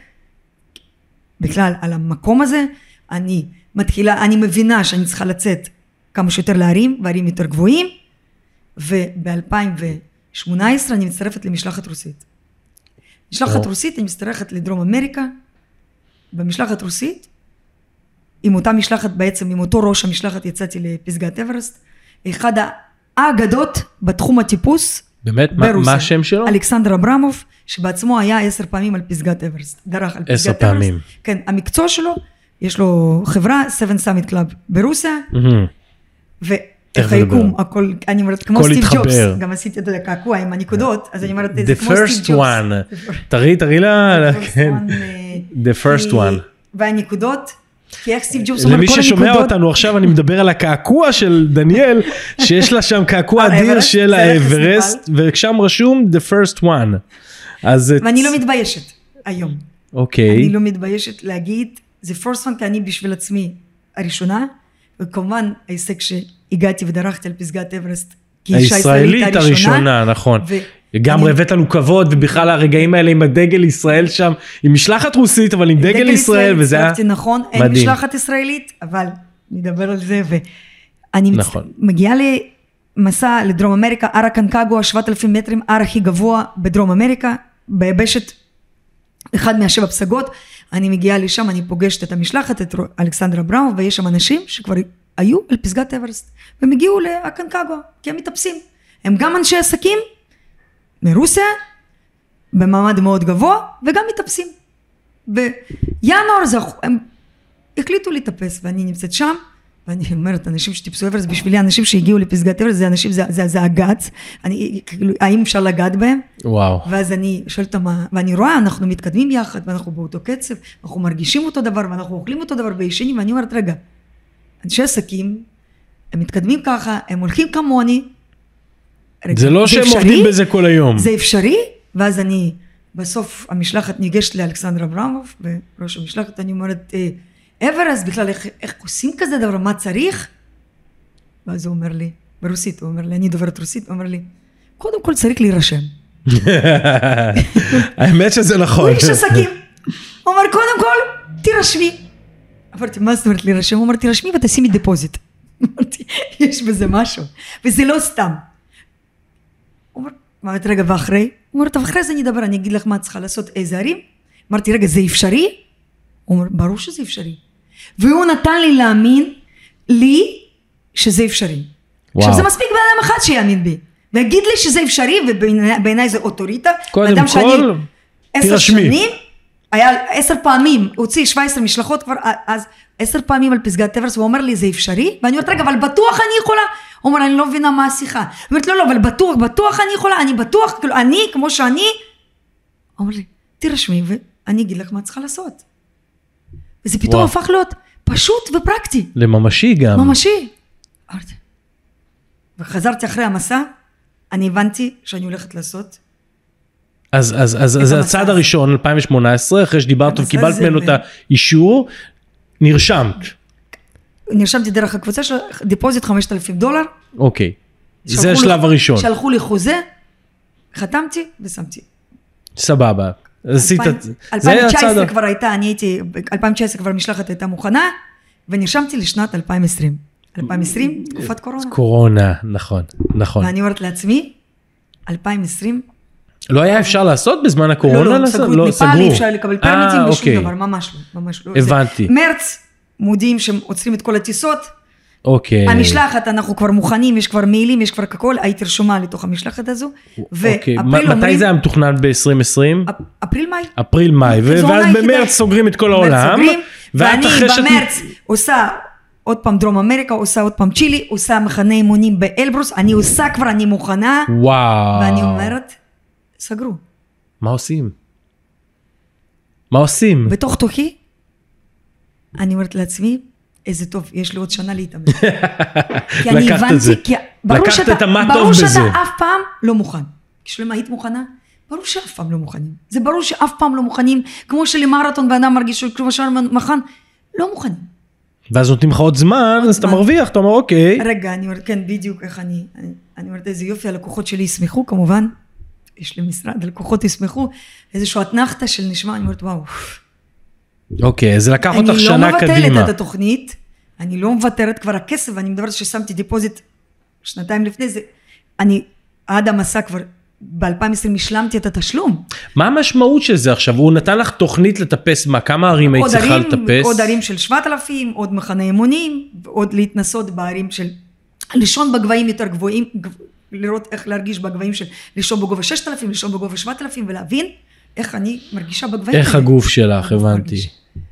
בכלל, על המקום הזה, אני מתחילה, אני מבינה שאני צריכה לצאת כמה שיותר להרים, והרים יותר גבוהים, וב-אלפיים ושמונה עשרה אני מצטרפת למשלחת רוסית. משלחת רוסית, אני מצטרפת לדרום אמריקה, במשלחת רוסית, עם אותה משלחת בעצם, עם אותו ראש המשלחת יצאתי לפסגת אברסט, אחד האגדות בתחום הטיפוס, באמת? ברוסיה. מה השם שלו? אלכסנדר אברמוב, שבעצמו היה עשר פעמים על פסגת אברסט, דרך על פסגת אברסט. עשר פעמים. כן, המקצוע שלו, יש לו חברה, Seven Summit Club ברוסיה, ואיך היקום, הכל, אני אומרת, כמו סטיב ג'ובס, גם עשיתי את זה לקעקוע עם הנקודות, אז אני אומרת, זה כמו סטיב ג'ובס. The first one, תראי, תראי לה, כן, the first one. והנקודות, כי איך סטיב ג'ובס אומר כל הנקודות. למי ששומע אותנו עכשיו, אני מדבר על הקעקוע של דניאל, שיש לה שם קעקוע אדיר של האברסט, ושם רשום the first one. ואני לא מתביישת היום. אוקיי. אני לא מתביישת להגיד, זה first one, כי אני בשביל עצמי הראשונה, וכמובן ההישג שהגעתי ודרכתי על פסגת אברסט, הישראלית הראשונה, נכון. גם הבאת לנו כבוד, ובכלל הרגעים האלה עם הדגל ישראל שם, עם משלחת רוסית, אבל עם דגל ישראל, וזה היה מדהים. נכון, אין משלחת ישראלית, אבל נדבר על זה, ואני מגיעה למסע לדרום אמריקה, הר הקונקגואה, שבעת אלפים מטרים, הר הכי גבוה בדרום אמריקה, ביבשת, אחד מהשבע פסגות, אני מגיעה לשם, אני פוגשת את המשלחת, את אלכסנדר אברמוב, ויש שם אנשים שכבר היו על פסגת אברסט, והם הגיעו לקונקגואה, כי הם מתאפסים. הם גם אנשי עסקים, מרוסיה, במעמד מאוד גבוה, וגם מתאפסים. בינואר הם החליטו להתאפס, ואני נמצאת שם, ואני אומרת, אנשים שטיפסו אברסט, בשבילי אנשים שהגיעו לפסגת אברסט, זה אנשים, זה, זה, זה הגץ, אני, האם אפשר לגעת בהם? וואו. ואז אני שואלת מה, ואני רואה, אנחנו מתקדמים יחד, ואנחנו באותו קצב, אנחנו מרגישים אותו דבר, ואנחנו אוכלים אותו דבר בישנים, ואני אומרת, רגע, אנשי עסקים, הם מתקדמים ככה, הם הולכים כמוני. זה לא שהם עובדים בזה כל היום. זה אפשרי, ואז אני, בסוף המשלחת ניגשת לאלכסנדר אברמוב, בראש המשלחת אני אומרת, אברסט, בכלל איך, איך עושים כזה דבר, מה צריך? ואז הוא אומר לי, ברוסית, הוא אומר לי, אני דוברת רוסית, הוא אומר לי, קודם כל צריך להירשם. האמת שזה נכון. הוא איש עסקים. הוא אומר, קודם כל, תירשמי. אמרתי, מה זאת אומרת להירשם? הוא אומר, תירשמי ותשימי דיפוזיט. אמרתי, יש בזה משהו. וזה לא סתם. הוא אומר, אמרתי, רגע, ואחרי? הוא אומר, ואחרי זה אני אדבר, אני אגיד לך מה צריכה לעשות, איזה ערים. אמרתי, רגע, זה אפשרי? הוא אומר, ברור שזה אפשרי. והוא נתן לי להאמין לי שזה אפשרי. עכשיו זה מספיק באדם אחד שיאמין בי. ויגיד לי שזה אפשרי, ובעיניי זה אוטוריטה. קודם כל, עשר שנים, היה עשר פעמים, הוציא שבע עשרה משלחות כבר, אז עשר פעמים על פסגת אברסט, הוא אומר לי, זה אפשרי? ואני אומרת, רגע, אבל בטוח אני יכולה? הוא אומר, אני לא מבינה מה השיחה. הוא אומרת, לא, לא, אבל בטוח, בטוח אני יכולה, אני בטוח, כאילו, אני, כמו שאני, הוא אומר לי, תירשמי, ואני אגיד לך מה צריכה לעשות. וזה פתאום הפך להיות פשוט ופרקטי. לממשי גם. ממשי. וחזרתי אחרי המסע, אני הבנתי שאני הולכת לעשות. אז, אז, אז, אז הצעד הראשון, אלפיים שמונה עשרה, אחרי שדיברת וקיבלת ממנו את האישור, נרשמת. נרשמתי דרך הקבוצה של דיפוזיט חמשת אלפים דולר. אוקיי. זה השלב הראשון. שלחו לי חוזה, חתמתי ושמתי. סבבה. אלפיים תשע עשרה כבר הייתה, אני הייתי, אלפיים תשע עשרה כבר משלחת הייתה מוכנה, ונרשמתי לשנת אלפיים עשרים. אלפיים עשרים, תקופת קורונה. קורונה, נכון, נכון. ואני אומרת לעצמי, אלפיים עשרים... לא היה אפשר לעשות בזמן הקורונה? לא, לא, סגרו את נפאל, אי אפשר לקבל פרמיטים בשום דבר, ממש לא, ממש לא. הבנתי. מרץ, מודיעים שהם עוצרים את כל הטיסות. אוקיי. המשלחת, אנחנו כבר מוכנים, יש כבר מיילים, יש כבר הכל, הייתי רשומה לתוך המשלחת הזו. אוקיי, מתי זה היה מתוכנן ב-עשרים עשרים? אפריל-מאי. אפריל-מאי, ואז במרץ סוגרים את כל העולם. ואני במרץ עושה עוד פעם דרום אמריקה, עושה עוד פעם צ'ילי, עושה מחנה אימונים באלברוס, אני עושה כבר, אני מוכנה. וואו. ואני אומרת, סגרו. מה עושים? מה עושים? בתוך תוכי, אני אומרת לעצמי, איזה טוב, יש לי עוד שנה להתאמן. כי אני הבנתי, כי ברור שאתה, ברור שאתה אף פעם לא מוכן. כשלמה היית מוכנה? ברור שאף פעם לא מוכנים. זה ברור שאף פעם לא מוכנים, כמו שלמרתון באדם מרגיש שכבר שער מכן, לא מוכנים. ואז נותנים לך עוד זמן, אז אתה מרוויח, אתה אומר אוקיי. רגע, אני אומרת, כן, בדיוק איך אני, אני אומרת, איזה יופי, הלקוחות שלי ישמחו, כמובן, יש לי משרד, הלקוחות ישמחו, איזושהי התנחתה של נשמע, אני אומרת, וואו. אוקיי, זה לקח אותך שנה קדימה. אני לא מבטלת את התוכנית, אני לא מבטרת כבר הכסף, ואני מדברת ששמתי דיפוזיט שנתיים לפני זה, אני עד המסע כבר, ב-אלפיים ועשרים השלמתי את התשלום. מה המשמעות של זה עכשיו? הוא נתן לך תוכנית לטפס, מה, כמה ערים היית צריכה לטפס? עוד ערים של שבעת אלפים, עוד מחנה אימונים, עוד להתנסות בערים של, לישון בגבהים יותר גבוהים, לראות איך להרגיש בגבהים של, לישון בגובה ששת אלפים, לישון בגובה שבעת אלפים, ולהבין איך אני מרגישה בגבהים. איך הגוף שלך, הבנתי.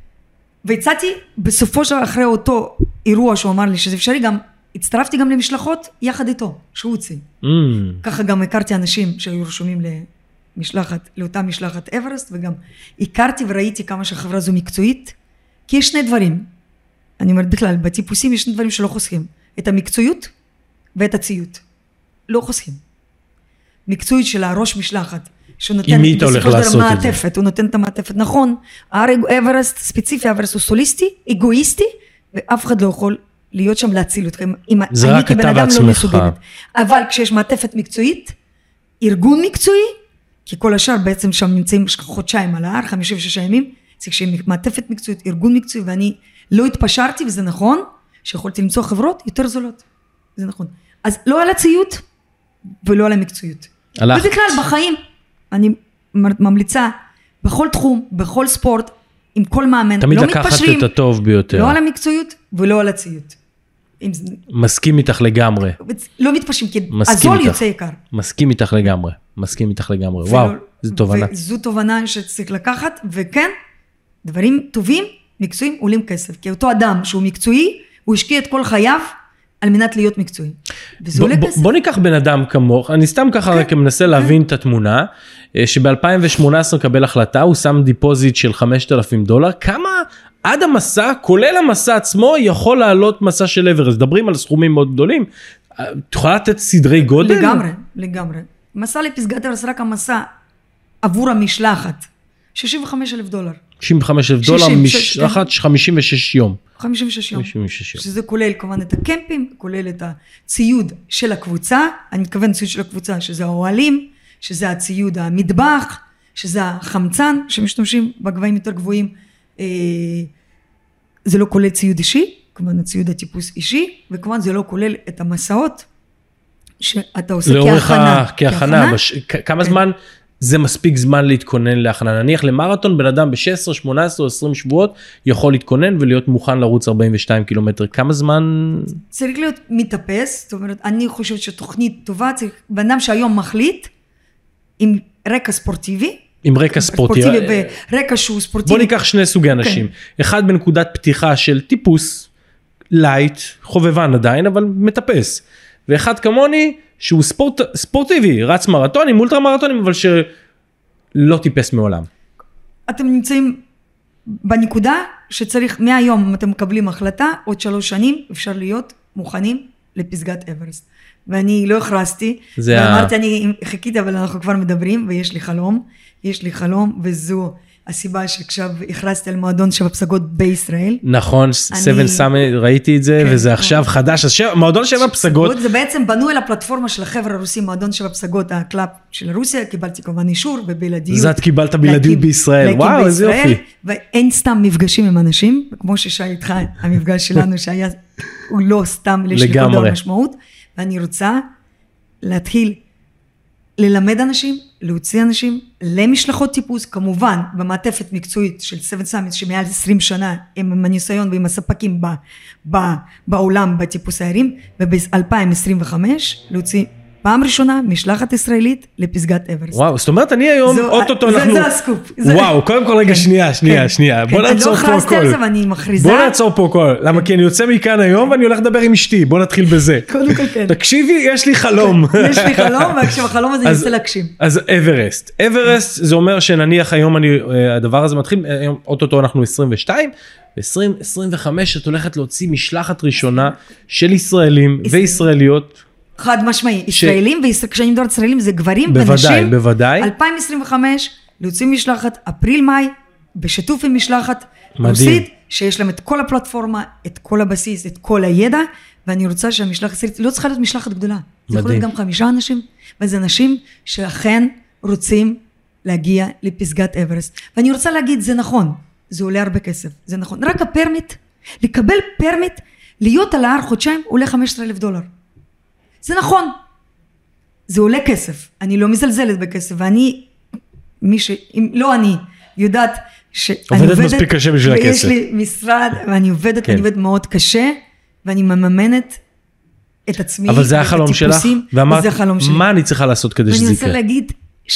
והצעתי, בסופו של אחרי אותו אירוע שהוא אמר לי שזה אפשרי, גם הצטרפתי גם למשלחות יחד איתו, שהוא הוציא. Mm. ככה גם הכרתי אנשים שהיו רשומים למשלחת, לאותה משלחת אברסט, וגם הכרתי וראיתי כמה שהחברה זו מקצועית, כי יש שני דברים, אני אומרת בכלל, בטיפוסים יש שני דברים שלא חוסכים, את המקצועיות ואת הציות. לא חוסכים. מקצועית של הראש משלחת, שהוא נותן בסופו של דבר מעטפת, הוא נותן את המעטפת, נכון, אברסט ספציפי, אברסט הוא סוליסטי, אגואיסטי, ואף אחד לא יכול להיות שם להציל אתכם. זה רק אתה בעצמך. אבל כשיש מעטפת מקצועית, ארגון מקצועי, כי כל השאר בעצם שם נמצאים חודשיים על ההר, חמישים ושש ימים, זה כשמעטפת מקצועית, ארגון מקצועי, ואני לא התפשרתי, וזה נכון, שיכולתי למצוא חברות יותר זולות. זה נכון. אז לא על הציות, ולא על המקצועיות. ובכלל, בחיים, אני ממליצה, בכל תחום, בכל ספורט, עם כל מאמן, תמיד לקחת את הטוב ביותר. לא על המקצועיות ולא על הציות. מסכים איתך לגמרי. לא מתפשרים, כי הזול יוצא יקר. מסכים איתך לגמרי, מסכים איתך לגמרי. וואו, זו תובנה. וזו תובנה שצריך לקחת, וכן, דברים טובים, מקצועיים, עולים כסף. כי אותו אדם שהוא מקצועי, הוא השקיע את כל חייו, על מנת להיות מקצועי. וזה עולה כסף. בוא ניקח בן אדם כמוך, אני סתם ככה רק מנסה להבין את התמונה, שב-אלפיים ושמונה עשרה קבל החלטה, הוא שם דיפוזיט של חמשת אלפים דולר, כמה עד המסע, כולל המסע עצמו, יכול לעלות מסע של אברסט. דברים על סכומים מאוד גדולים. את יכולה לתת סדרי גודל? לגמרי, לגמרי. מסע לפסגת אברסט, רק המסע עבור המשלחת. שישים וחמישה אלף דולר. שישים וחמישה אלף דולר, משלחת חמישים ושש יום. חמישים ושש יום. חמישים ושש יום. שזה כולל כמובן את הקמפים, כולל את הציוד של הקבוצה, אני מתכוון ציוד של הקבוצה, שזה האוהלים, שזה הציוד המטבח, שזה החמצן, שמשתמשים בגבהים יותר גבוהים, זה לא כולל ציוד אישי, כמובן הציוד הטיפוס אישי, וכמובן זה לא כולל את המסעות, שאתה עושה כהכנה. כהכנה, כמה זמן זה מספיק זמן להתכונן להכנה? נניח למרתון, בן אדם ב-שש עשרה, שמונה עשרה, עשרים שבועות, יכול להתכונן ולהיות מוכן לרוץ ארבעים ושתיים קילומטר. כמה זמן? צריך להיות מתאפס, זאת אומרת, אני חושבת שתוכנית טובה, צריך בן אדם שהיום מחליט, עם רקע ספורטיבי, עם רקע ספורטיבי, ורקע שהוא ספורטיבי. בוא ניקח שני סוגי אנשים, אחד בנקודת פתיחה של טיפוס, לייט, חובבן עדיין, אבל מטפס, ואחד כמוני, שהוא ספורט, ספורטיבי, רץ מרתונים, אולטרה מרתונים, אבל שלא טיפס מעולם. אתם נמצאים בנקודה שצריך, מהיום אתם מקבלים החלטה, עוד שלוש שנים אפשר להיות מוכנים לפסגת אברסט. ואני לא הכרזתי, ואמרתי, ה... אני חיכיתי, אבל אנחנו כבר מדברים, ויש לי חלום, יש לי חלום, וזו הסיבה שעכשיו הכרזתי על מועדון שבע פסגות בישראל. נכון, סבן סאמי, ראיתי את זה, כן, וזה עכשיו כן. חדש, אז שבע, מועדון שבע פסגות. זה בעצם בנו אל הפלטפורמה של החבר'ה הרוסים, מועדון שבע פסגות, הקלאפ של רוסיה, קיבלתי כמובן אישור, ובלעדיות. זאת קיבלת בלעדיות בישראל, וואו, איזה יופי. ואין סתם מפגשים עם אנשים, כמו ששי איתך, המפגש שלנו שהיה, הוא לא סתם לשליחות דבר משמעות, ואני רוצה להתחיל ללמד אנשים, להוציא אנשים למשלחות טיפוס, כמובן במעטפת מקצועית של סבן סאמיט, שמעל עשרים שנה עם הניסיון ועם הספקים ב, ב, בעולם בטיפוס הערים, וב-אלפיים עשרים וחמש להוציא פעם ראשונה משלחת ישראלית לפסגת אברסט. וואו, זאת אומרת, אני היום, אוטוטו אנחנו... זה הסקופ. וואו, קודם כל רגע, שנייה, שנייה, שנייה. בוא נעצור פה הכל. אני לא חרסתי על זה ואני מכריזה. בוא נעצור פה הכל. למה? כי אני יוצא מכאן היום ואני הולך לדבר עם אשתי. בוא נתחיל בזה. קודם כל כן. תקשיבי, יש לי חלום. יש לי חלום, וכשבחלום הזה אני רוצה להגשים. אז אברסט. אברסט זה אומר שנניח היום הדבר הזה מתחיל, אוטוטו אנחנו עשרים ושתיים, ב-עשרים עשרים וחמש את הולכת להוציא משלחת ראשונה של ישראלים וישראליות. חד משמעי, ישראלים, וכשאני מדברת ישראלים זה גברים ונשים. בוודאי, בוודאי. אלפיים עשרים וחמש, להוציא משלחת, אפריל-מאי, בשיתוף עם משלחת רוסית, שיש להם את כל הפלטפורמה, את כל הבסיס, את כל הידע, ואני רוצה שהמשלחת ישראלית, לא צריכה להיות משלחת גדולה. זה יכול להיות גם חמישה אנשים, וזה אנשים שאכן רוצים להגיע לפסגת אברסט. ואני רוצה להגיד, זה נכון, זה עולה הרבה כסף, זה נכון. רק הפרמיט, לקבל פרמיט, להיות על ההר חודשיים, עולה חמישה עשר אלף דולר. זה נכון, זה עולה כסף, אני לא מזלזלת בכסף, ואני, מי ש... לא אני, יודעת שאני עובדת, עובדת מספיק קשה בשביל הכסף. ויש לי משרד, ואני עובדת, כן. אני עובדת מאוד קשה, ואני מממנת את עצמי. אבל זה החלום שלך, ואמרת, מה אני צריכה לעשות כדי שזה יקרה? ואני רוצה להגיד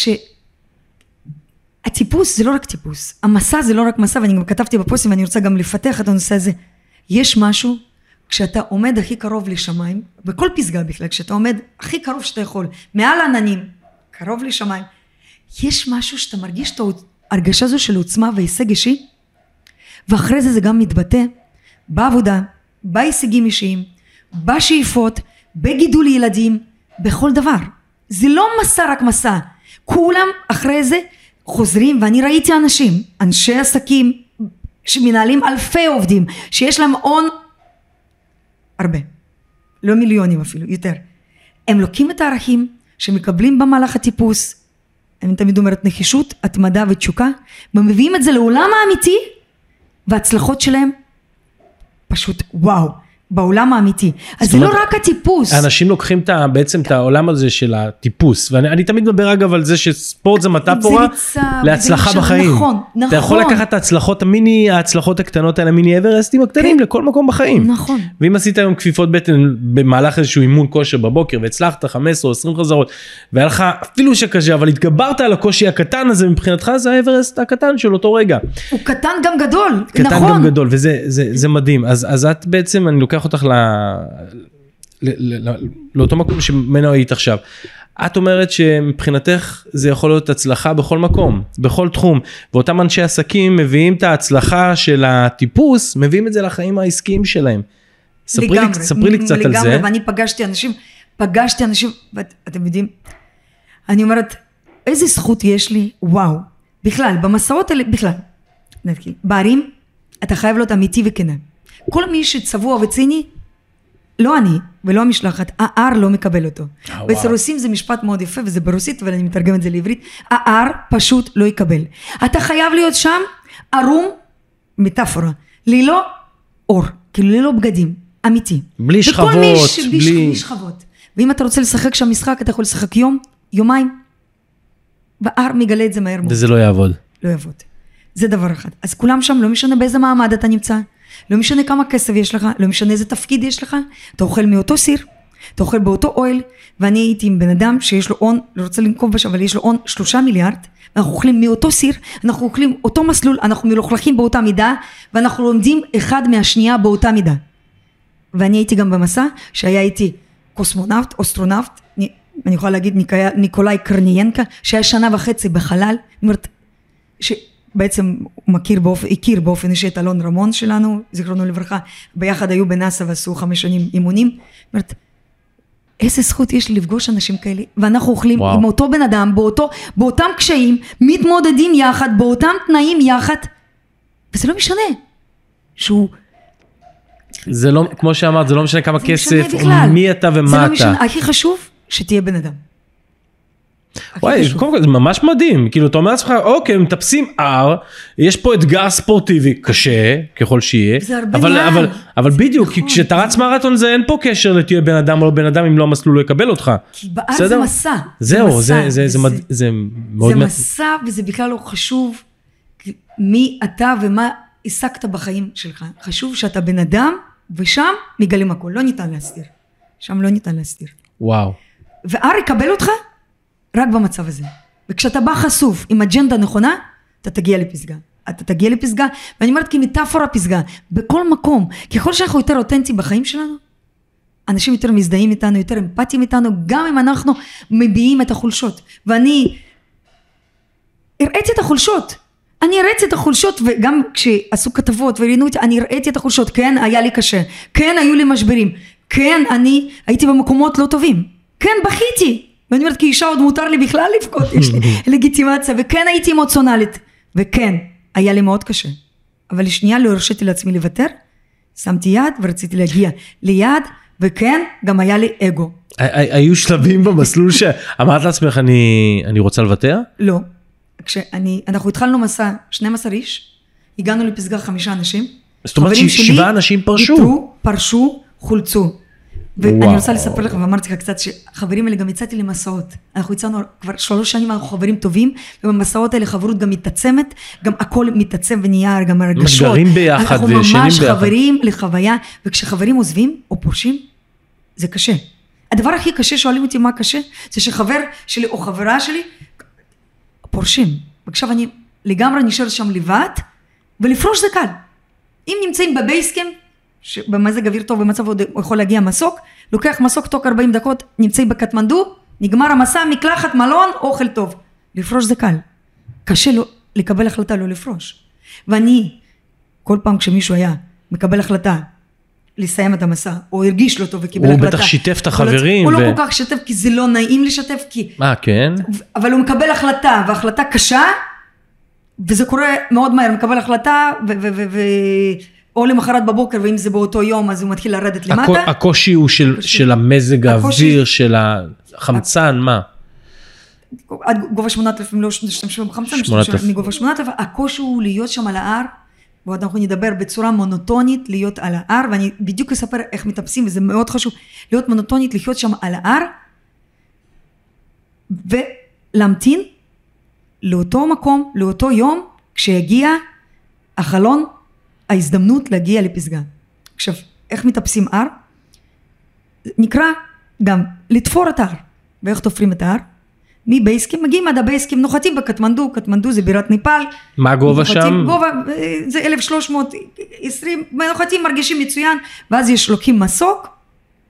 שהטיפוס זה לא רק טיפוס, המסע זה לא רק מסע, ואני גם כתבתי בפוסטים, ואני רוצה גם לפתח את הנושא הזה, יש משהו, כשאתה עומד הכי קרוב לשמיים, בכל פסגה בכלל, כשאתה עומד הכי קרוב שאתה יכול, מעל עננים, קרוב לשמיים, יש משהו שאתה מרגיש את ההרגשה הזו של עוצמה והישג אישי, ואחרי זה זה גם מתבטא בעבודה, בהישגים אישיים, בשאיפות, בגידול ילדים, בכל דבר. זה לא מסע רק מסע, כולם אחרי זה חוזרים, ואני ראיתי אנשים, אנשי עסקים, שמנהלים אלפי עובדים, שיש להם הון, הרבה, לא מיליונים אפילו, יותר. הם לוקחים את הערכים שמקבלים במהלך הטיפוס, אני תמיד אומרת נחישות, התמדה ותשוקה, ומביאים את זה לעולם האמיתי, וההצלחות שלהם פשוט וואו, בעולם האמיתי. אז זה לא רק הטיפוס. האנשים לוקחים בעצם את העולם הזה של הטיפוס, ואני תמיד מדבר אגב על זה שספורט זה מטאפורה להצלחה בחיים. נכון, נכון. אתה יכול לקחת את ההצלחות המיני, ההצלחות הקטנות האלה, מיני אברסטים הקטנים לכל מקום בחיים. נכון. ואם עשית היום כפיפות בטן במהלך איזשהו אימון כושר בבוקר, והצלחת חמש עשרה או עשרים חזרות, והיה לך אפילו שקשה, אבל התגברת על הקושי הקטן הזה, מבחינתך זה האברסט הקטן של אותו רגע. הוא קטן גם גדול, קטן נכון. גם גדול, וזה זה, זה מדהים. אז, אז את בעצם, אני לוקח אותך ל... לאותו מקום שממנו היית עכשיו. את אומרת שמבחינתך זה יכול להיות הצלחה בכל מקום, בכל תחום, ואותם אנשי עסקים מביאים את ההצלחה של הטיפוס, מביאים את זה לחיים העסקיים שלהם. ספרי לי, ספרי לי קצת על זה. לגמרי, ואני פגשתי אנשים, פגשתי אנשים, ואתם יודעים, אני אומרת, איזה זכות יש לי, וואו, בכלל, במסעות האלה, בכלל, נתחיל, בערים, אתה חייב להיות אמיתי וכנה. כל מי שצבוע וציני, לא אני ולא המשלחת, הער לא מקבל אותו. ואצל רוסים זה משפט מאוד יפה, וזה ברוסית, אבל אני מתרגם את זה לעברית, הער פשוט לא יקבל. אתה חייב להיות שם, ערום, מטאפורה, ללא אור, כאילו ללא בגדים, אמיתי. בלי שכבות, בלי... בלי שכבות. ואם אתה רוצה לשחק שם משחק, אתה יכול לשחק יום, יומיים, והער מגלה את זה מהר מאוד. וזה לא יעבוד. לא יעבוד. זה דבר אחד. אז כולם שם, לא משנה באיזה מעמד אתה נמצא, לא משנה כמה כסף יש לך, לא משנה איזה תפקיד יש לך, אתה אוכל מאותו סיר, אתה אוכל באותו אוהל, ואני הייתי עם בן אדם שיש לו און, לא רוצה לנקוב בשם, אבל יש לו און שלושה מיליארד, אנחנו אוכלים מאותו סיר, אנחנו אוכלים אותו מסלול, אנחנו מלוכלכים באותה מידה, ואנחנו לומדים אחד מהשנייה באותה מידה. ואני הייתי גם במסע, שהיה איתי קוסמונאוט, אסטרונאוט, אני יכולה להגיד ניקולאי קרניינקה, שהיה שנה וחצי בחלל, זאת אומרת, שבעצם הוא מכיר באופן, הכיר באופן אישי את אלון רמון שלנו, זיכרונו לברכה, ביחד היו בנאסא ועשו חמש שנים אימונים, זאת אומרת, איזה זכות יש לי לפגוש אנשים כאלה, ואנחנו אוכלים וואו. עם אותו בן אדם, באותו, באותם קשיים, מתמודדים יחד, באותם תנאים יחד, וזה לא משנה, שהוא... זה לא, כמו שאמרת, זה לא משנה כמה כסף, או מי אתה ומה אתה. זה לא משנה, הכי חשוב, שתהיה בן אדם. וואי, קודם כל, זה ממש מדהים, כאילו, אתה אומר לעצמך, אוקיי, מטפסים אר, יש פה אתגר ספורטיבי קשה, ככל שיהיה, אבל, אבל, אבל בדיוק, כי כשאתה רץ מרתון זה אין פה קשר לתהיה בן אדם או לא בן אדם, אם לא המסלול לא יקבל אותך. כי באר זה מסע. זהו, זה, זה, זה, זה מאוד... זה מסע, וזה בכלל לא חשוב, מי אתה ומה עסקת בחיים שלך. חשוב שאתה בן אדם, ושם מגלים הכל, לא ניתן להסתיר. שם לא ניתן להסתיר. וואו. ואר יקבל אותך, רק במצב הזה. וכשאתה בא חשוף עם אג'נדה נכונה, אתה תגיע לפסגה. אתה תגיע לפסגה, ואני אומרת כמטאפורה פסגה, בכל מקום. ככל שאנחנו יותר אותנטיים בחיים שלנו, אנשים יותר מזדהים איתנו, יותר אמפתיים איתנו, גם אם אנחנו מביעים את החולשות. ואני הראיתי את החולשות. אני הראיתי את החולשות, וגם כשעשו כתבות וראינו אותי, אני הראיתי את החולשות. כן, היה לי קשה. כן, היו לי משברים. כן, אני הייתי במקומות לא טובים. כן, בכיתי. ואני אומרת, כי אישה עוד מותר לי בכלל לבכות, יש לי לגיטימציה, וכן הייתי אמוציונלית, וכן, היה לי מאוד קשה. אבל לשנייה לא הרשיתי לעצמי לוותר, שמתי יד ורציתי להגיע ליד, וכן, גם היה לי אגו. היו שלבים במסלול שאמרת לעצמך, אני רוצה לוותר? לא. כשאני, אנחנו התחלנו מסע, שנים עשר איש, הגענו לפסגה חמישה אנשים. זאת אומרת שבעה אנשים פרשו. ויתרו, פרשו, חולצו. ואני רוצה לספר לך, ואמרתי לך קצת, שחברים האלה גם יצאתי למסעות. אנחנו יצאנו כבר שלוש שנים, אנחנו חברים טובים, ובמסעות האלה חברות גם מתעצמת, גם הכל מתעצם ונהיה, גם הרגשות. מגרים ביחד וישנים ביחד. אנחנו ממש חברים לחוויה, וכשחברים עוזבים או פורשים, זה קשה. הדבר הכי קשה, שואלים אותי מה קשה, זה שחבר שלי או חברה שלי, פורשים. ועכשיו אני לגמרי נשארת שם לבד, ולפרוש זה קל. אם נמצאים בבייסקאמפ, שבמזג אוויר טוב במצב עוד יכול להגיע מסוק, לוקח מסוק תוך ארבעים דקות, נמצאים בקטמנדו, נגמר המסע, מקלחת, מלון, אוכל טוב. לפרוש זה קל. קשה לו לקבל החלטה לא לפרוש. ואני, כל פעם כשמישהו היה מקבל החלטה לסיים את המסע, או הרגיש לו טוב וקיבל הוא החלטה. הוא בטח שיתף את החברים. הוא ו... לא כל כך שיתף, כי זה לא נעים לשתף, כי... אה, כן? אבל הוא מקבל החלטה, והחלטה קשה, וזה קורה מאוד מהר, מקבל החלטה, ו... ו... ו... ו... או למחרת בבוקר, ואם זה באותו יום, אז הוא מתחיל לרדת למטה. הקושי הוא של, של המזג האוויר, של החמצן, מה? עד גובה שמונת אלפים, לא משתמשים בחמצן, מגובה שמונת אלפים, הקושי הוא להיות שם על ההר, ועוד אנחנו נדבר בצורה מונוטונית, להיות על ההר, ואני בדיוק אספר איך מטפסים, וזה מאוד חשוב, להיות מונוטונית, לחיות שם על ההר, ולהמתין לאותו מקום, לאותו יום, כשיגיע החלון, ההזדמנות להגיע לפסגה. עכשיו, איך מטפסים הר? נקרא גם לתפור את ההר. ואיך תופרים את ההר? מבייסקים, מגיעים עד הבייסקים, נוחתים בקטמנדו, קטמנדו זה בירת ניפאל. מה הגובה שם? גובה זה אלף שלוש מאות ועשרים, נוחתים מרגישים מצוין, ואז יש לוקים מסוק,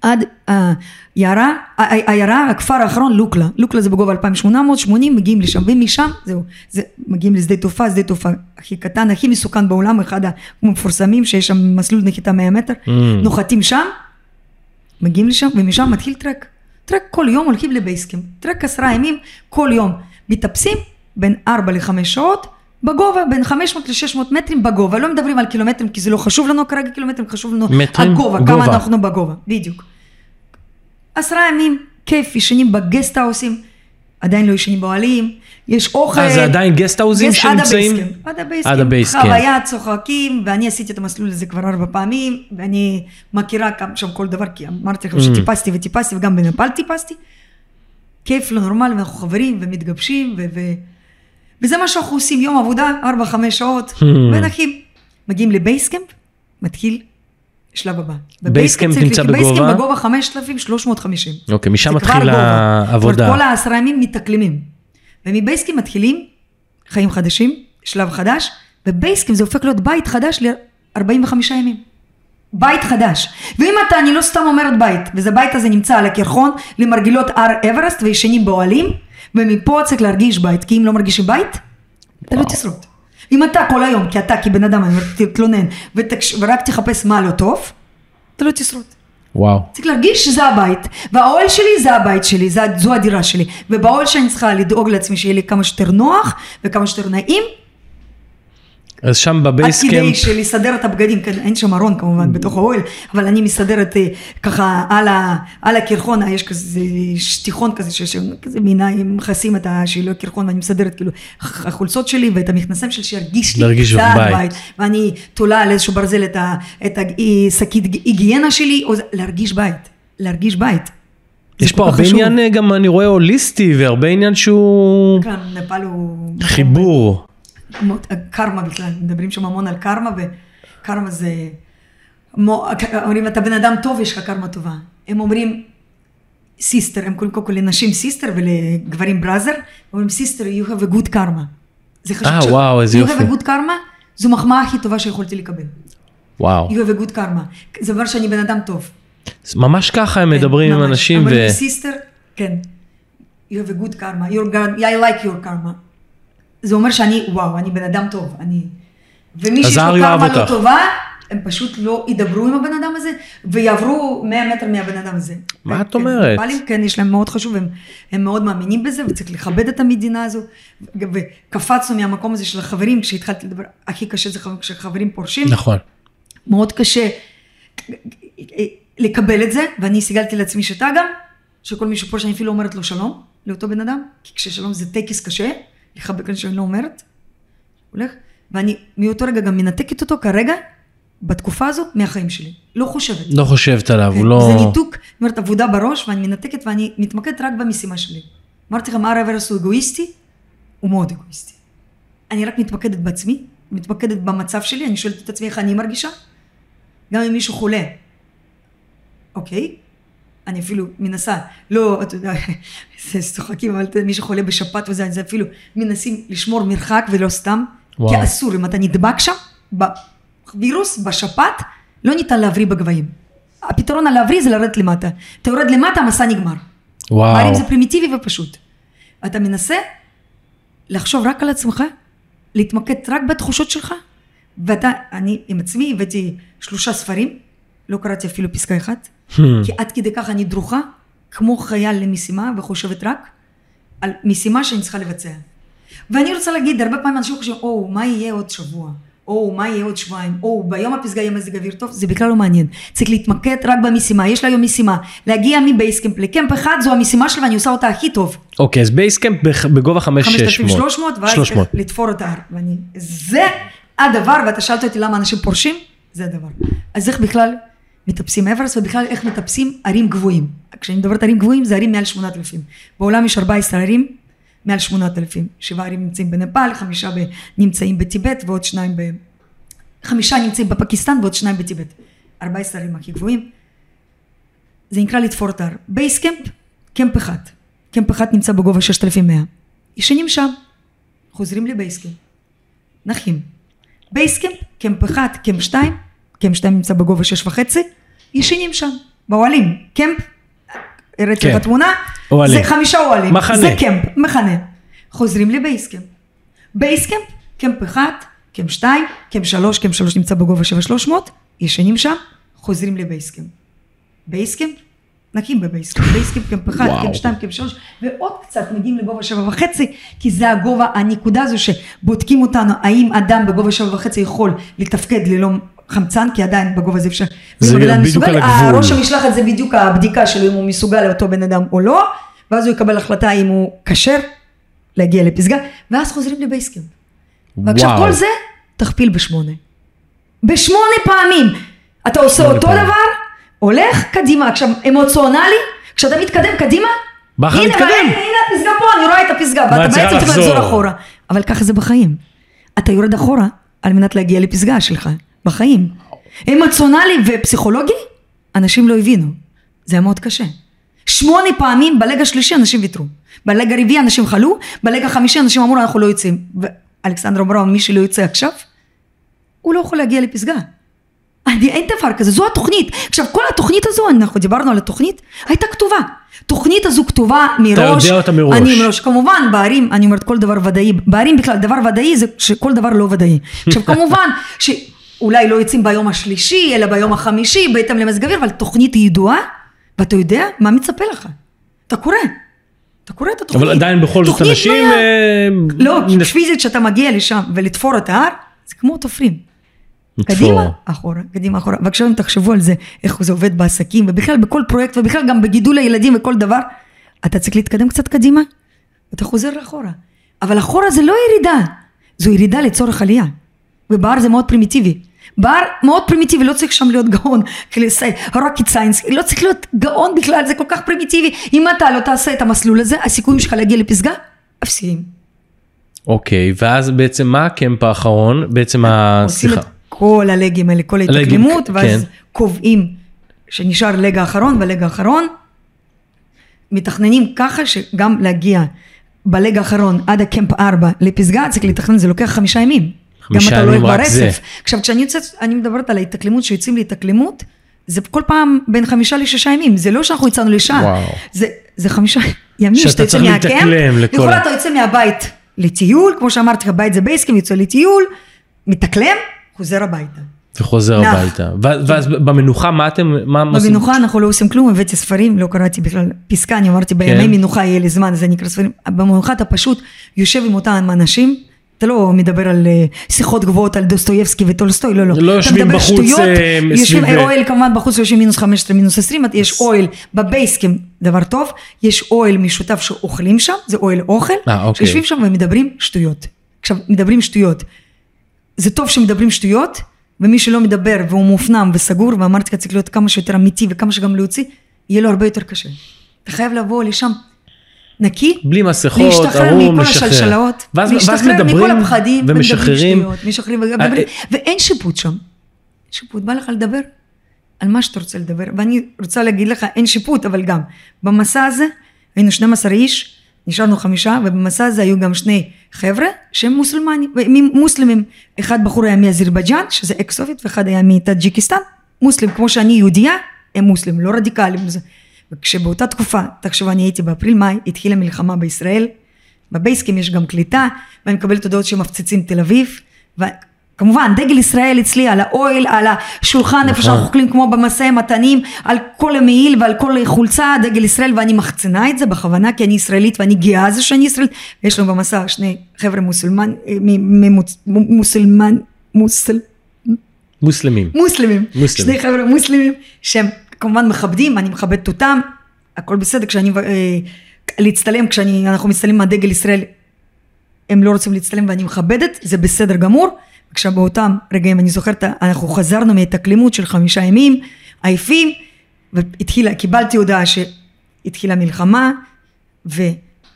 עד העיירה, העיירה, הכפר האחרון, לוקלה. לוקלה זה בגובה אלפיים שמונה מאות שמונים, מגיעים לשם, ומשם, זהו, זה, מגיעים לשדה תעופה, שדה תעופה הכי קטן, הכי מסוכן בעולם, אחד המפורסמים, שיש שם מסלול נחיתה מאה מטר, mm. נוחתים שם, מגיעים לשם, ומשם מתחיל טרק. טרק כל יום הולכים לבייסקאמפ. טרק עשרה ימים, כל יום מטפסים בין ארבע לחמש שעות, בגובה, בין חמש מאות לשש מאות מטרים בגובה. לא מדברים על קילומטרים, כי זה לא חשוב לנו כרגע קילומטרים, חשוב לנו מטרים, הגובה, גובה. כמה אנחנו בגובה, בדיוק. עשרה ימים, כיף, ישנים בגסטהאוסים, עדיין לא ישנים באוהלים, יש אוכל. אה, זה עדיין גסטהאוסים שנמצאים? עד הבייסקאמפ. עד הבייסקאמפ. חוויה, צוחקים, ואני עשיתי את המסלול הזה כבר ארבע פעמים, ואני מכירה שם כל דבר, כי אמרתי לכם שטיפסתי וטיפסתי, וגם בנפאל טיפסתי. כיף, לא נורמל, ואנחנו חברים ומתגבשים, ו... ו... וזה מה שאנחנו עושים, יום עבודה, ארבע, חמש שעות, ונחים. מגיעים לבייסקאמפ, מתחיל שלב הבא. בייסקאמפ נמצא בגובה? בייסקאמפ בגובה חמשת אלפים שלוש מאות וחמישים. אוקיי, משם מתחיל העבודה. זאת אומרת, כל העשרה ימים מתאקלמים. ומבייסקאמפ מתחילים חיים חדשים, שלב חדש, ובייסקאמפ זה הופך להיות בית חדש ל-ארבעים וחמישה ימים. בית חדש. ואם אתה, אני לא סתם אומרת בית, וזה בית הזה נמצא על הקרחון, למרגילות הר אברסט וישנים באוהלים, ומפה צריך להרגיש בית, כי אם לא מרגישים בית, אתה לא תשרוד. אם אתה כל היום, כי אתה כבן אדם, אני תתלונן, ורק תחפש מה לא טוב, אתה לא תשרוד. וואו. צריך להרגיש שזה הבית, והאוהל שלי זה הבית שלי, זו הדירה שלי, ובאוהל שאני צריכה לדאוג לעצמי שיהיה לי כמה שיותר נוח, וכמה שיותר נעים, אז שם בבייסקאמפ... עד כדי שלסדר את הבגדים, אין שם ארון כמובן בתוך האוהל, אבל אני מסדרת ככה על, ה, על הקרחון, יש כזה שטיחון כזה, שכזה מיניים מכסים את השאלו הקרחון, ואני מסדרת כאילו החולצות שלי ואת המכנסים שלי, שירגיש לי קצת בית, ואני תולה על איזשהו ברזל את, ה, את השקית היגיינה שלי, או להרגיש בית, להרגיש בית. יש פה הרבה חשוב. עניין, גם אני רואה הוליסטי, והרבה עניין שהוא... כן, נפאל הוא... חיבור. קרמה בכלל, מדברים שם המון על קרמה, וקרמה זה, אומרים, אתה בן אדם טוב, יש לך קרמה טובה. הם אומרים, סיסטר, הם קוראים כל לנשים סיסטר, ולגברים בראזר, אומרים, סיסטר, you have a good karma. זה חשוב. אה, וואו, איזה יופי. you have a good karma, זו מחמאה הכי טובה שיכולתי לקבל. וואו. you have a good karma. זה אומר שאני בן אדם טוב. ממש ככה הם מדברים עם אנשים, ו... אומרים, סיסטר, כן. you have a good karma. I like your karma. זה אומר שאני, וואו, אני בן אדם טוב, אני... ומי שיש לו קרמה לא טובה, הם פשוט לא ידברו עם הבן אדם הזה, ויעברו מאה מטר מהבן אדם הזה. מה את אומרת? כן, יש להם מאוד חשוב, הם, הם מאוד מאמינים בזה, וצריך לכבד את המדינה הזו, וקפצנו מהמקום הזה של החברים, כשהתחלתי לדבר, הכי קשה זה כשחברים פורשים. נכון. מאוד קשה לקבל את זה, ואני סיגלתי לעצמי שאתה גם, שכל מישהו פה שאני אפילו אומרת לו שלום, לאותו בן אדם, כי כששלום זה טקס קשה, לחבק כאן שאני לא אומרת, הולך, ואני מאותו רגע גם מנתקת אותו כרגע, בתקופה הזו, מהחיים שלי. לא חושבת. לא חושבת עליו, הוא לא... זה ניתוק, זאת אומרת, עבודה בראש, ואני מנתקת ואני מתמקדת רק במשימה שלי. אמרתי לכם, הר אברסט הוא אגואיסטי, הוא מאוד אגואיסטי. אני רק מתמקדת בעצמי, מתמקדת במצב שלי, אני שואלת את עצמי איך אני מרגישה, גם אם מישהו חולה. אוקיי? אני אפילו מנסה, לא, אתה יודע, זה צוחקים, אבל מי שחולה בשפעת וזה, זה אפילו מנסים לשמור מרחק ולא סתם, וואו. כי אסור, אם אתה נדבק שם, בווירוס, בשפעת, לא ניתן להבריא בגבהים. הפתרון על להבריא זה לרדת למטה. אתה יורד למטה, המסע נגמר. וואו. בערים זה פרימיטיבי ופשוט. אתה מנסה לחשוב רק על עצמך, להתמקד רק בתחושות שלך, ואתה, אני עם עצמי הבאתי שלושה ספרים, לא קראתי אפילו פסקה אחת, כי עד כדי כך אני דרוכה, כמו חייל למשימה, וחושבת רק על משימה שאני צריכה לבצע. ואני רוצה להגיד, הרבה פעמים אנשים חושבים, או, מה יהיה עוד שבוע? או, מה יהיה עוד שבועיים? או, ביום הפסגה יהיה מזג אוויר טוב? זה בכלל לא מעניין. צריך להתמקד רק במשימה. יש לה היום משימה. להגיע מבייסקאמפ לקמפ אחד, זו המשימה שלה, ואני עושה אותה הכי טוב. אוקיי, אז בייסקאמפ בגובה חמש אלף שש מאות. חמשת אלפים ושלוש מאות, ואז לתפור את ההר. ואני, זה הדבר, ואתה שאלת אותי למה אנשים פורשים, זה הדבר. אז איך בכלל מטפסים אברסט, ובכלל איך מטפסים ערים גבוהים. כשאני מדברת ערים גבוהים, זה ערים מעל שמונת אלפים. בעולם יש ארבע עשרה ערים, מעל שמונת אלפים. שבעה ערים נמצאים בנפאל, חמישה נמצאים בטיבט, ועוד שניים ב... חמישה נמצאים בפקיסטן, ועוד שניים בטיבט. ארבע עשרה ערים הכי גבוהים. זה נקרא לתפור את ההר. בייסקאמפ, קמפ אחד. קמפ אחד נמצא בגובה ששת אלפים ומאה. ישנים שם, חוזרים לבייסקאמפ. נחים. בייסקאמפ, קמפ אחד, קמפ שתיים, קמפ שתיים נמצא בגובה שש וחצי, ישנים שם. באוהלים, קמפ, הראיתי כן. לך תמונה, אוהלים. זה חמישה אוהלים, מחנה. זה קמפ, מחנה. חוזרים לבייסקמפ. בייסקמפ, קמפ אחד, קמפ שתיים, קמפ שלוש, קמפ שלוש נמצא בגובה שבע שלוש מאות, ישנים שם, חוזרים לבייסקמפ. בייסקמפ, נקים בבייסקמפ, בייסקמפ, קמפ אחד, וואו. קמפ שתיים, קמפ שלוש, ועוד קצת מגיעים לגובה שבע וחצי, כי זה הגובה, הנקודה הזו שבודקים אותנו, האם אדם בגובה שבע וחצי יכול לתפקד ללא חמצן, כי עדיין בגובה זה אפשר. זה בדיוק מסוגל, על הגבול. ראש המשלחת זה בדיוק הבדיקה שלו, אם הוא מסוגל לאותו בן אדם או לא, ואז הוא יקבל החלטה אם הוא כשר להגיע לפסגה, ואז חוזרים לבייסקמפ. ועכשיו וואו. כל זה תכפיל בשמונה. בשמונה פעמים. אתה עושה אותו פעמים. דבר, הולך קדימה. עכשיו אמוציונלי, כשאתה מתקדם קדימה, בחר הנה, מתקדם. הנה, הנה הפסגה פה, אני רואה את הפסגה, ואת ואתה צריכה בעצם צריך לחזור. לחזור אחורה. אבל ככה זה בחיים. אתה יורד אחורה על מנת להגיע לפסגה שלך, בחיים. אמוציונלי ופסיכולוגי, אנשים לא הבינו. זה היה מאוד קשה. שמונה פעמים בלג השלישי אנשים ויתרו. בלג הרביעי אנשים חלו, בלג החמישי אנשים אמרו אנחנו לא יוצאים. ואלכסנדר בראון, מי שלא יוצא עכשיו, הוא לא יכול להגיע לפסגה. אני, אין דבר כזה, זו התוכנית. עכשיו כל התוכנית הזו, אנחנו דיברנו על התוכנית, הייתה כתובה. תוכנית הזו כתובה מראש. אתה יודע אותה מראש. אני מראש. כמובן בערים, אני אומרת כל דבר ודאי, בערים בכלל דבר ודאי זה שכל דבר לא ודאי. עכשיו כמובן שאולי לא יוצאים ביום השלישי, אלא ביום החמישי, בהתאם למזג אוויר, אבל תוכנית היא ידועה, ואתה יודע מה מצפה לך. אתה קורא. אתה קורא את התוכנית. אבל עדיין בכל זאת תוכנית אנשים... בנויה. אה, לא, מן- פיזית שאתה מגיע לשם ולתפור את ההר, זה כמו תופרים. לתפור. קדימה, אחורה, קדימה, אחורה. ועכשיו אם תחשבו על זה, איך זה עובד בעסקים, ובכלל בכל פרויקט, ובכלל גם בגידול הילדים וכל דבר, אתה צריך להתקדם קצת קדימה, ואתה חוזר לאחורה. אבל אחורה זה לא ירידה, זו ירידה לצורך עלייה. ובהר זה מאוד פרימיטיבי. בהר מאוד פרימיטיבי, לא צריך שם להיות גאון, rocket science, לא צריך להיות גאון בכלל, זה כל כך פרימיטיבי. אם אתה לא תעשה את המסלול הזה, הסיכויים שלך להגיע לפסגה, אפסיים. אוקיי, ואז בעצם מה הקמפ האחרון? בעצם עושים השיחה. את כל הלגים האלה, כל הלגים, ההתאקלמות, כן. ואז קובעים שנשאר לג האחרון, בלג האחרון, מתכננים ככה שגם להגיע בלג האחרון עד הקמפ ארבע לפסגה, צריך לתכנן, זה לוקח חמישה ימים. חמישה גם אתה לא ימים הולך רק זה. ברצף. עכשיו, כשאני יוצאת, אני מדברת על ההתאקלמות, שיוצאים להתאקלמות, זה כל פעם בין חמישה לשישה ימים, זה לא שאנחנו יצאנו לשעה, וואו. זה, זה חמישה ימים שאתה שאתה יוצא צריך מהקמפ, להתאקלם לכל יכול ה- אתה יוצא מהבית לטיול, כמו שאמרתי, הבית זה בייסקאמפ, יוצא לטיול, מתאקלם, חוזר הביתה. וחוזר נח. הביתה. ו- ואז במנוחה מה אתם... מה עושים? במנוחה אנחנו לא עושים כלום, הבאתי ספרים, לא קראתי בכלל פסקה, אני אמרתי בימי מנוחה יהיה לי זמן, זה נקרא ספרים, במנוחה אתה פשוט יושב עם אותם אנשים, אתה לא מדבר על אה, שיחות גבוהות על דוסטויבסקי וטולסטוי, לא, לא. לא אתה יושבים מדבר בחוץ, שטויות, אה, יושבים, סביב- אוהל כמובן בחוץ יושבים מינוס חמש עשרה, מינוס עשרים, יש אוהל בבייסקאמפ, דבר טוב, יש אוהל משותף שאוכלים שם, זה אוהל אוכל, אה, אוקיי. שיושבים שם ומדברים שטויות. עכשיו, מדברים שטויות. זה טוב שמדברים שטויות, ומי שלא מדבר והוא מופנם וסגור, ואמרתי צריך להיות כמה שיותר אמיתי וכמה שגם להוציא, יהיה לו הרבה יותר קשה. אתה חייב לבוא לשם נקי, בלי מסכות, להשתחרר ארור, מכל משחרר. השלשלות, ואז- ואז להשתחרר מדברים מכל הפחדים, ומשחררים. ומדברים שטויות, משחררים, אה, ומדברים- אה. ואין שיפוט שם. שיפוט, בא לך לדבר על מה שאתה רוצה לדבר, ואני רוצה להגיד לך, אין שיפוט, אבל גם, במסע הזה, היינו שנים עשר איש, נשארנו חמישה, ובמסע הזה היו גם שני חבר'ה, שהם מוסלמנים, מוסלמים, אחד בחור היה מאזרבייג'אן, שזה אקס סובייט, ואחד היה מטאג'יקיסטן, מוסלם, כמו שאני יהודייה, הם מוסלמים, לא רדיקליים, זה. וכשבאותה תקופה, תחשוב, אני הייתי באפריל-מאי, התחילה מלחמה בישראל, בבייסקאמפ יש גם קליטה, ואני מקבלת הודעות שמפציצים תל אביב, וכמובן, דגל ישראל אצלי על האוהל, על השולחן, איפה שאנחנו אוכלים כמו במסעי מתנים, על כל המעיל ועל כל חולצה, דגל ישראל, ואני מחצנה את זה בכוונה, כי אני ישראלית ואני גאה זה שאני ישראלית, ויש לנו במסע שני חבר'ה מוסלמן, מוסלמן, מוסל, מוסלמים. מוסלמים, מוסלמים. שני חבר'ה מוסלמים, שהם כמובן מכבדים, אני מכבדת אותם, הכל בסדר, כשאני, אה, להצטלם, כשאנחנו מצטלמים מהדגל ישראל, הם לא רוצים להצטלם ואני מכבדת, זה בסדר גמור, עכשיו באותם רגעים אני זוכרת, אנחנו חזרנו מהתאקלמות של חמישה ימים, עייפים, והתחילה, קיבלתי הודעה שהתחילה מלחמה, ואני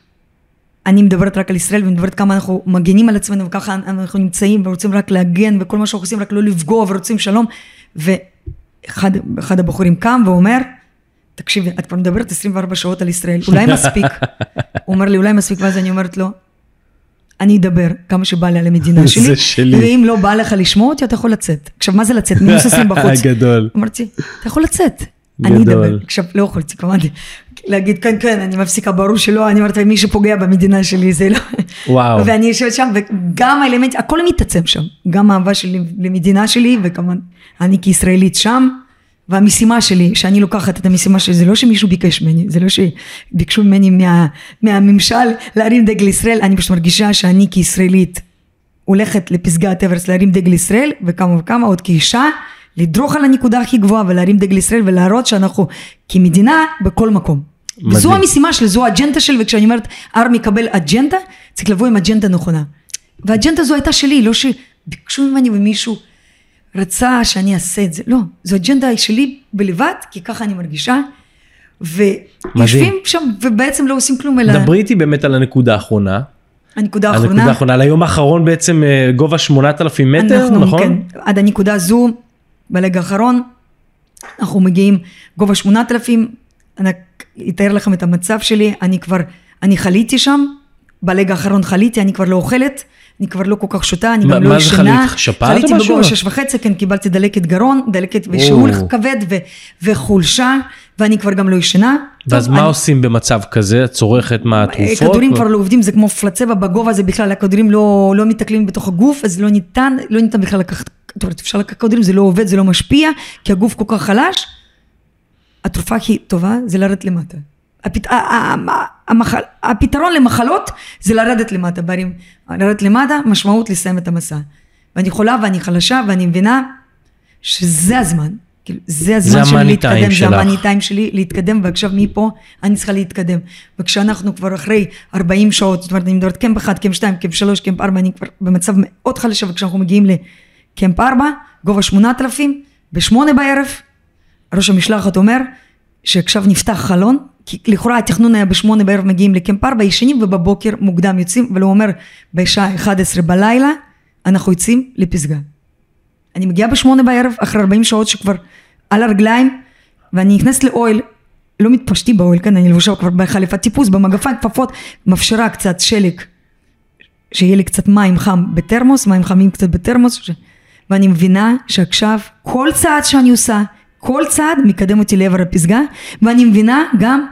מדברת רק על ישראל, ומדברת כמה אנחנו מגנים על עצמנו, וככה אנחנו נמצאים ורוצים רק להגן, וכל מה שאנחנו עושים רק לא לפגוע ורוצים שלום, ואחד אחד הבחורים קם ואומר, תקשיבי, את כבר מדברת עשרים וארבע שעות על ישראל, אולי מספיק, הוא אומר לי, אולי מספיק, ואז אני אומרת לו, אני אדבר כמה שבא לי על המדינה שלי, זה שלי. ואם לא בא לך לשמוע אותי, אתה יכול לצאת. עכשיו, מה זה לצאת? מינוס עשרים בחוץ. גדול. אמרתי, אתה יכול לצאת. אני אדבר, עכשיו לא יכולתי כמובן להגיד כן כן אני מפסיקה, ברור שלא, אני אומרת מי שפוגע במדינה שלי זה לא, וואו. ואני יושבת שם וגם האלמנט, הכל מתעצם שם, גם האהבה שלי למדינה שלי וכמובן אני כישראלית שם, והמשימה שלי, שאני לוקחת את המשימה שלי, זה לא שמישהו ביקש ממני, זה לא שביקשו ממני מה, מהממשל להרים דגל ישראל, אני פשוט מרגישה שאני כישראלית הולכת לפסגת אברסט להרים דגל ישראל, וכמה וכמה עוד כאישה, לדרוך על הנקודה הכי גבוהה ולהרים דגל ישראל ולהראות שאנחנו כמדינה בכל מקום. מדהים. וזו המשימה שלי, זו האג'נדה שלי, וכשאני אומרת אר מקבל אג'נדה, צריך לבוא עם אג'נדה נכונה. והאג'נדה זו הייתה שלי, לא שביקשו ממני ומישהו רצה שאני אעשה את זה, לא, זו אג'נדה שלי בלבד, כי ככה אני מרגישה, ויושבים שם ובעצם לא עושים כלום אלא... דברי איתי באמת על הנקודה האחרונה. הנקודה האחרונה. הנקודה האחרונה, על היום האחרון בעצם גובה שמונת אלפים מטר, אנחנו, נכון? כן, עד הנקודה הזו, בלג האחרון, אנחנו מגיעים גובה שמונת אלפים, אני אתאר לכם את המצב שלי, אני כבר, אני חליתי שם, בלג האחרון חליתי, אני כבר לא אוכלת, אני כבר לא כל כך שותה, אני גם לא ישנה. מה זה חלית? שפעת או משהו? חליתי בגובה שש וחצי, כן, קיבלתי דלקת גרון, דלקת ושיעול כבד וחולשה, ואני כבר גם לא ישנה. ואז מה עושים במצב כזה? צורכת מה התרופות? כדורים כבר לא עובדים, זה כמו פלצבו, בגובה זה בכלל, הכדורים לא מתקלים בתוך הגוף, אז לא ניתן, לא ניתן בכלל לקחת, אפשר לקחת כדורים, זה לא עובד, זה לא משפיע, כי הגוף כל כך חלש. התרופה הכי טובה זה לרדת למטה. הפת... המחל... הפתרון למחלות זה לרדת למטה, ברים, לרדת למטה, משמעות לסיים את המסע. ואני חולה ואני חלשה ואני מבינה שזה הזמן, כאילו, זה הזמן שלי להתקדם, זה המאניטיים שלי להתקדם, ועכשיו מפה אני צריכה להתקדם. וכשאנחנו כבר אחרי ארבעים שעות, זאת אומרת, אני מדברת קמפ אחד, קמפ שתיים, קמפ שלוש, קמפ ארבע, אני כבר במצב מאוד חלשה, וכשאנחנו מגיעים לקמפ ארבע, גובה שמונת אלפים, בשמונה בערב, ראש המשלחת אומר, שעכשיו נפתח חלון, כי לכאורה התכנון היה בשמונה בערב מגיעים לקמפ ארבע, ישנים ובבוקר מוקדם יוצאים, ולא אומר בשעה אחת עשרה בלילה, אנחנו יוצאים לפסגה. אני מגיעה בשמונה בערב, אחרי ארבעים שעות שכבר על הרגליים, ואני נכנסת לאוהל, לא מתפשטי באוהל, כאן אני לבושה כבר בחליפת טיפוס, במגפיים כפפות, מפשרה קצת שלג, שיהיה לי קצת מים חם בטרמוס, מים חמים קצת בטרמוס, ש... ואני מבינה שעכשיו כל צעד שאני עושה, כל צעד מקדם אותי לעבר הפסגה, ואני מבינה גם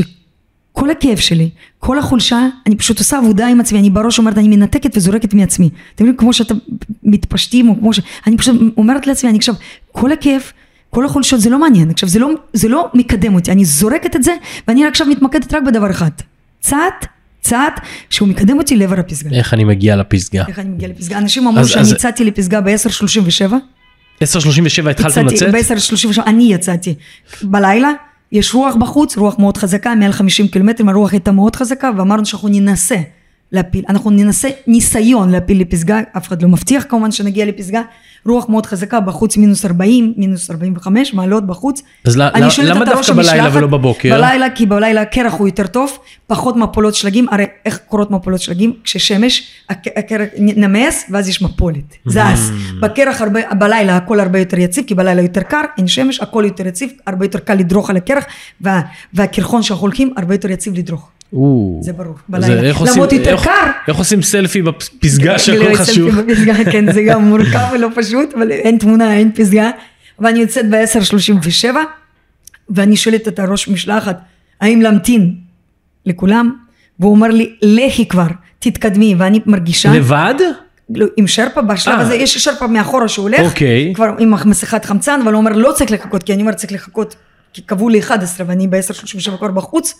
שכל הכאב שלי, כל החולשה, אני פשוט עושה עבודה עם עצמי, אני בראש אומרת, אני מנתקת וזורקת מעצמי. אתם יודעים, כמו שאתם מתפשטים, או כמו ש... אני פשוט אומרת לעצמי, אני עכשיו, כל הכאב, כל החולשות, זה לא מעניין, עכשיו, זה לא, זה לא מקדם אותי, אני זורקת את זה, ואני עכשיו מתמקדת רק בדבר אחד. צעד, צעד, שהוא מקדם אותי לעבר הפסגה. איך אני מגיע לפסגה? איך אני מגיע לפסגה? אנשים אמרו שאני יצאתי לפסגה ב-עשר שלושים ושבע. עשר שלושים ושבע התחלתם לצאת? ב-עשר שלושים ושבע אני יצאתי. בלילה יש רוח בחוץ, רוח מאוד חזקה, מעל חמישים קילומטרים, הרוח הייתה מאוד חזקה, ואמרנו שאנחנו ננסה להפיל, אנחנו ננסה ניסיון להפיל לפסגה, אף אחד לא מבטיח כמובן שנגיע לפסגה, רוח מאוד חזקה בחוץ, מינוס ארבעים, מינוס ארבעים וחמש, מעלות בחוץ. אז למה דווקא בלילה ולא בבוקר? בלילה, כי בלילה הקרח הוא יותר טוב, פחות מפולות שלגים, הרי איך קורות מפולות שלגים? כששמש, הקרח נמס, ואז יש מפולת, זז. בקרח בלילה הכל הרבה יותר יציב, כי בלילה יותר קר, אין שמש, הכל יותר יציב, הרבה יותר קל לדרוך על הקרח, והקרחון שאנחנו הולכים, הרבה יותר יציב לדרוך. זה ברור, בלילה. למרות יותר קר. איך עושים סלפי בפסגה שהכל חשוב? כן, זה גם מורכב ולא פשוט, אבל אין תמונה, אין פסגה. ואני יוצאת ב-עשר שלושים ושבע, ואני שואלת את הראש משלחת, האם להמתין לכולם? והוא אומר לי, לכי כבר, תתקדמי, ואני מרגישה... לבד? עם שרפה, בשלב הזה יש שרפה מאחורה שהוא הולך, כבר עם מסכת חמצן, אבל הוא אומר, לא צריך לחכות, כי אני אומר, צריך לחכות, כי קבעו לי אחד עשרה, ואני ב-עשר שלושים ושבע כבר בחוץ,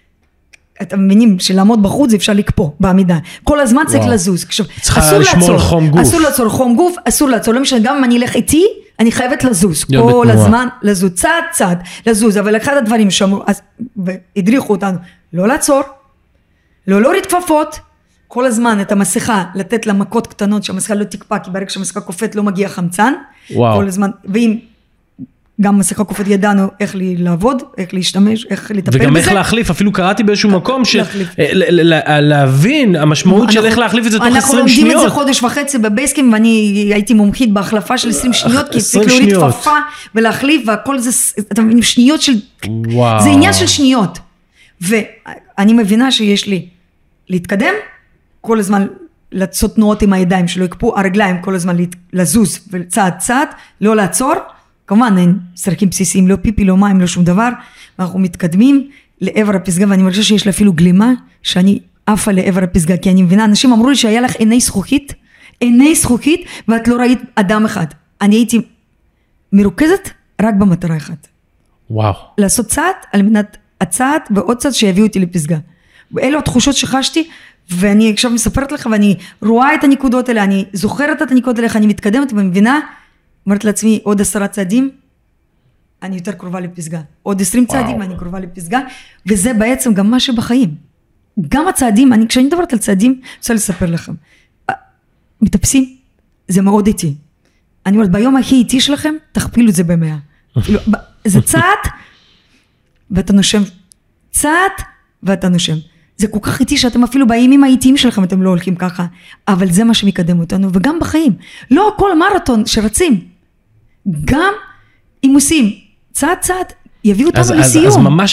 אתם מבינים שלעמוד בחוץ זה אפשר לקפוא בעמידה. כל הזמן צריך לזוז. צריכה לשמור חום גוף. אסור לעצור חום גוף, אסור לעצור. לא משנה, גם אם אני אלך איתי, אני חייבת לזוז. כל הזמן לזוז, צעד צעד, לזוז. אבל אחד הדברים שאמרו, והדריכו אותנו, לא לעצור, לא להוריד כפפות, כל הזמן את המסכה, לתת לה מכות קטנות, שהמסכה לא תקפא, כי ברגע שהמסכה קופאת לא מגיע חמצן. כל הזמן, ואם... גם מסכה קופת ידענו איך לי לעבוד, איך להשתמש, איך לטפל בזה. וגם איך להחליף, אפילו קראתי באיזשהו מקום, להבין המשמעות של איך להחליף את זה תוך עשרים שניות. אנחנו לומדים את זה חודש וחצי בבייסקים, ואני הייתי מומחית בהחלפה של עשרים שניות, כי צריך להוריד כפפה ולהחליף, והכל זה, אתה מבין, שניות של, זה עניין של שניות. ואני מבינה שיש לי להתקדם, כל הזמן לעשות תנועות עם הידיים, שלא יקפו הרגליים, כל הזמן לזוז וצעד צעד, לא לעצור, כמובן אין צרכים בסיסיים, לא פיפי, לא מים, לא שום דבר, ואנחנו מתקדמים לעבר הפסגה, ואני מרגישה שיש לה אפילו גלימה, שאני עפה לעבר הפסגה, כי אני מבינה, אנשים אמרו לי שהיה לך עיני זכוכית, עיני זכוכית, ואת לא ראית אדם אחד. אני הייתי מרוכזת רק במטרה אחת. וואו. לעשות צעד, על מנת הצעד ועוד צעד שיביאו אותי לפסגה. ואלו התחושות שחשתי, ואני עכשיו מספרת לך, ואני רואה את הנקודות האלה, אני זוכרת את הנקודות האלה, אני מתקדמת ומבינה, אומרת לעצמי, עוד עשרה צעדים, אני יותר קרובה לפסגה. עוד עשרים צעדים, אני קרובה לפסגה, וזה בעצם גם מה שבחיים. גם הצעדים, אני, כשאני מדברת על צעדים, רוצה לספר לכם. מטפסים, זה מאוד איטי. אני אומרת, ביום הכי איטי שלכם, תכפילו את זה במאה. זה צעד, ואתה נושם. צעד, ואתה נושם. זה כל כך איטי שאתם אפילו בימים האיטיים שלכם, אתם לא הולכים ככה. אבל זה מה שמקדם אותנו, וגם בחיים. לא כל מרתון שרצים. גם אם עושים צעד צעד, יביאו אותנו אז, לסיום. אז, אז ממש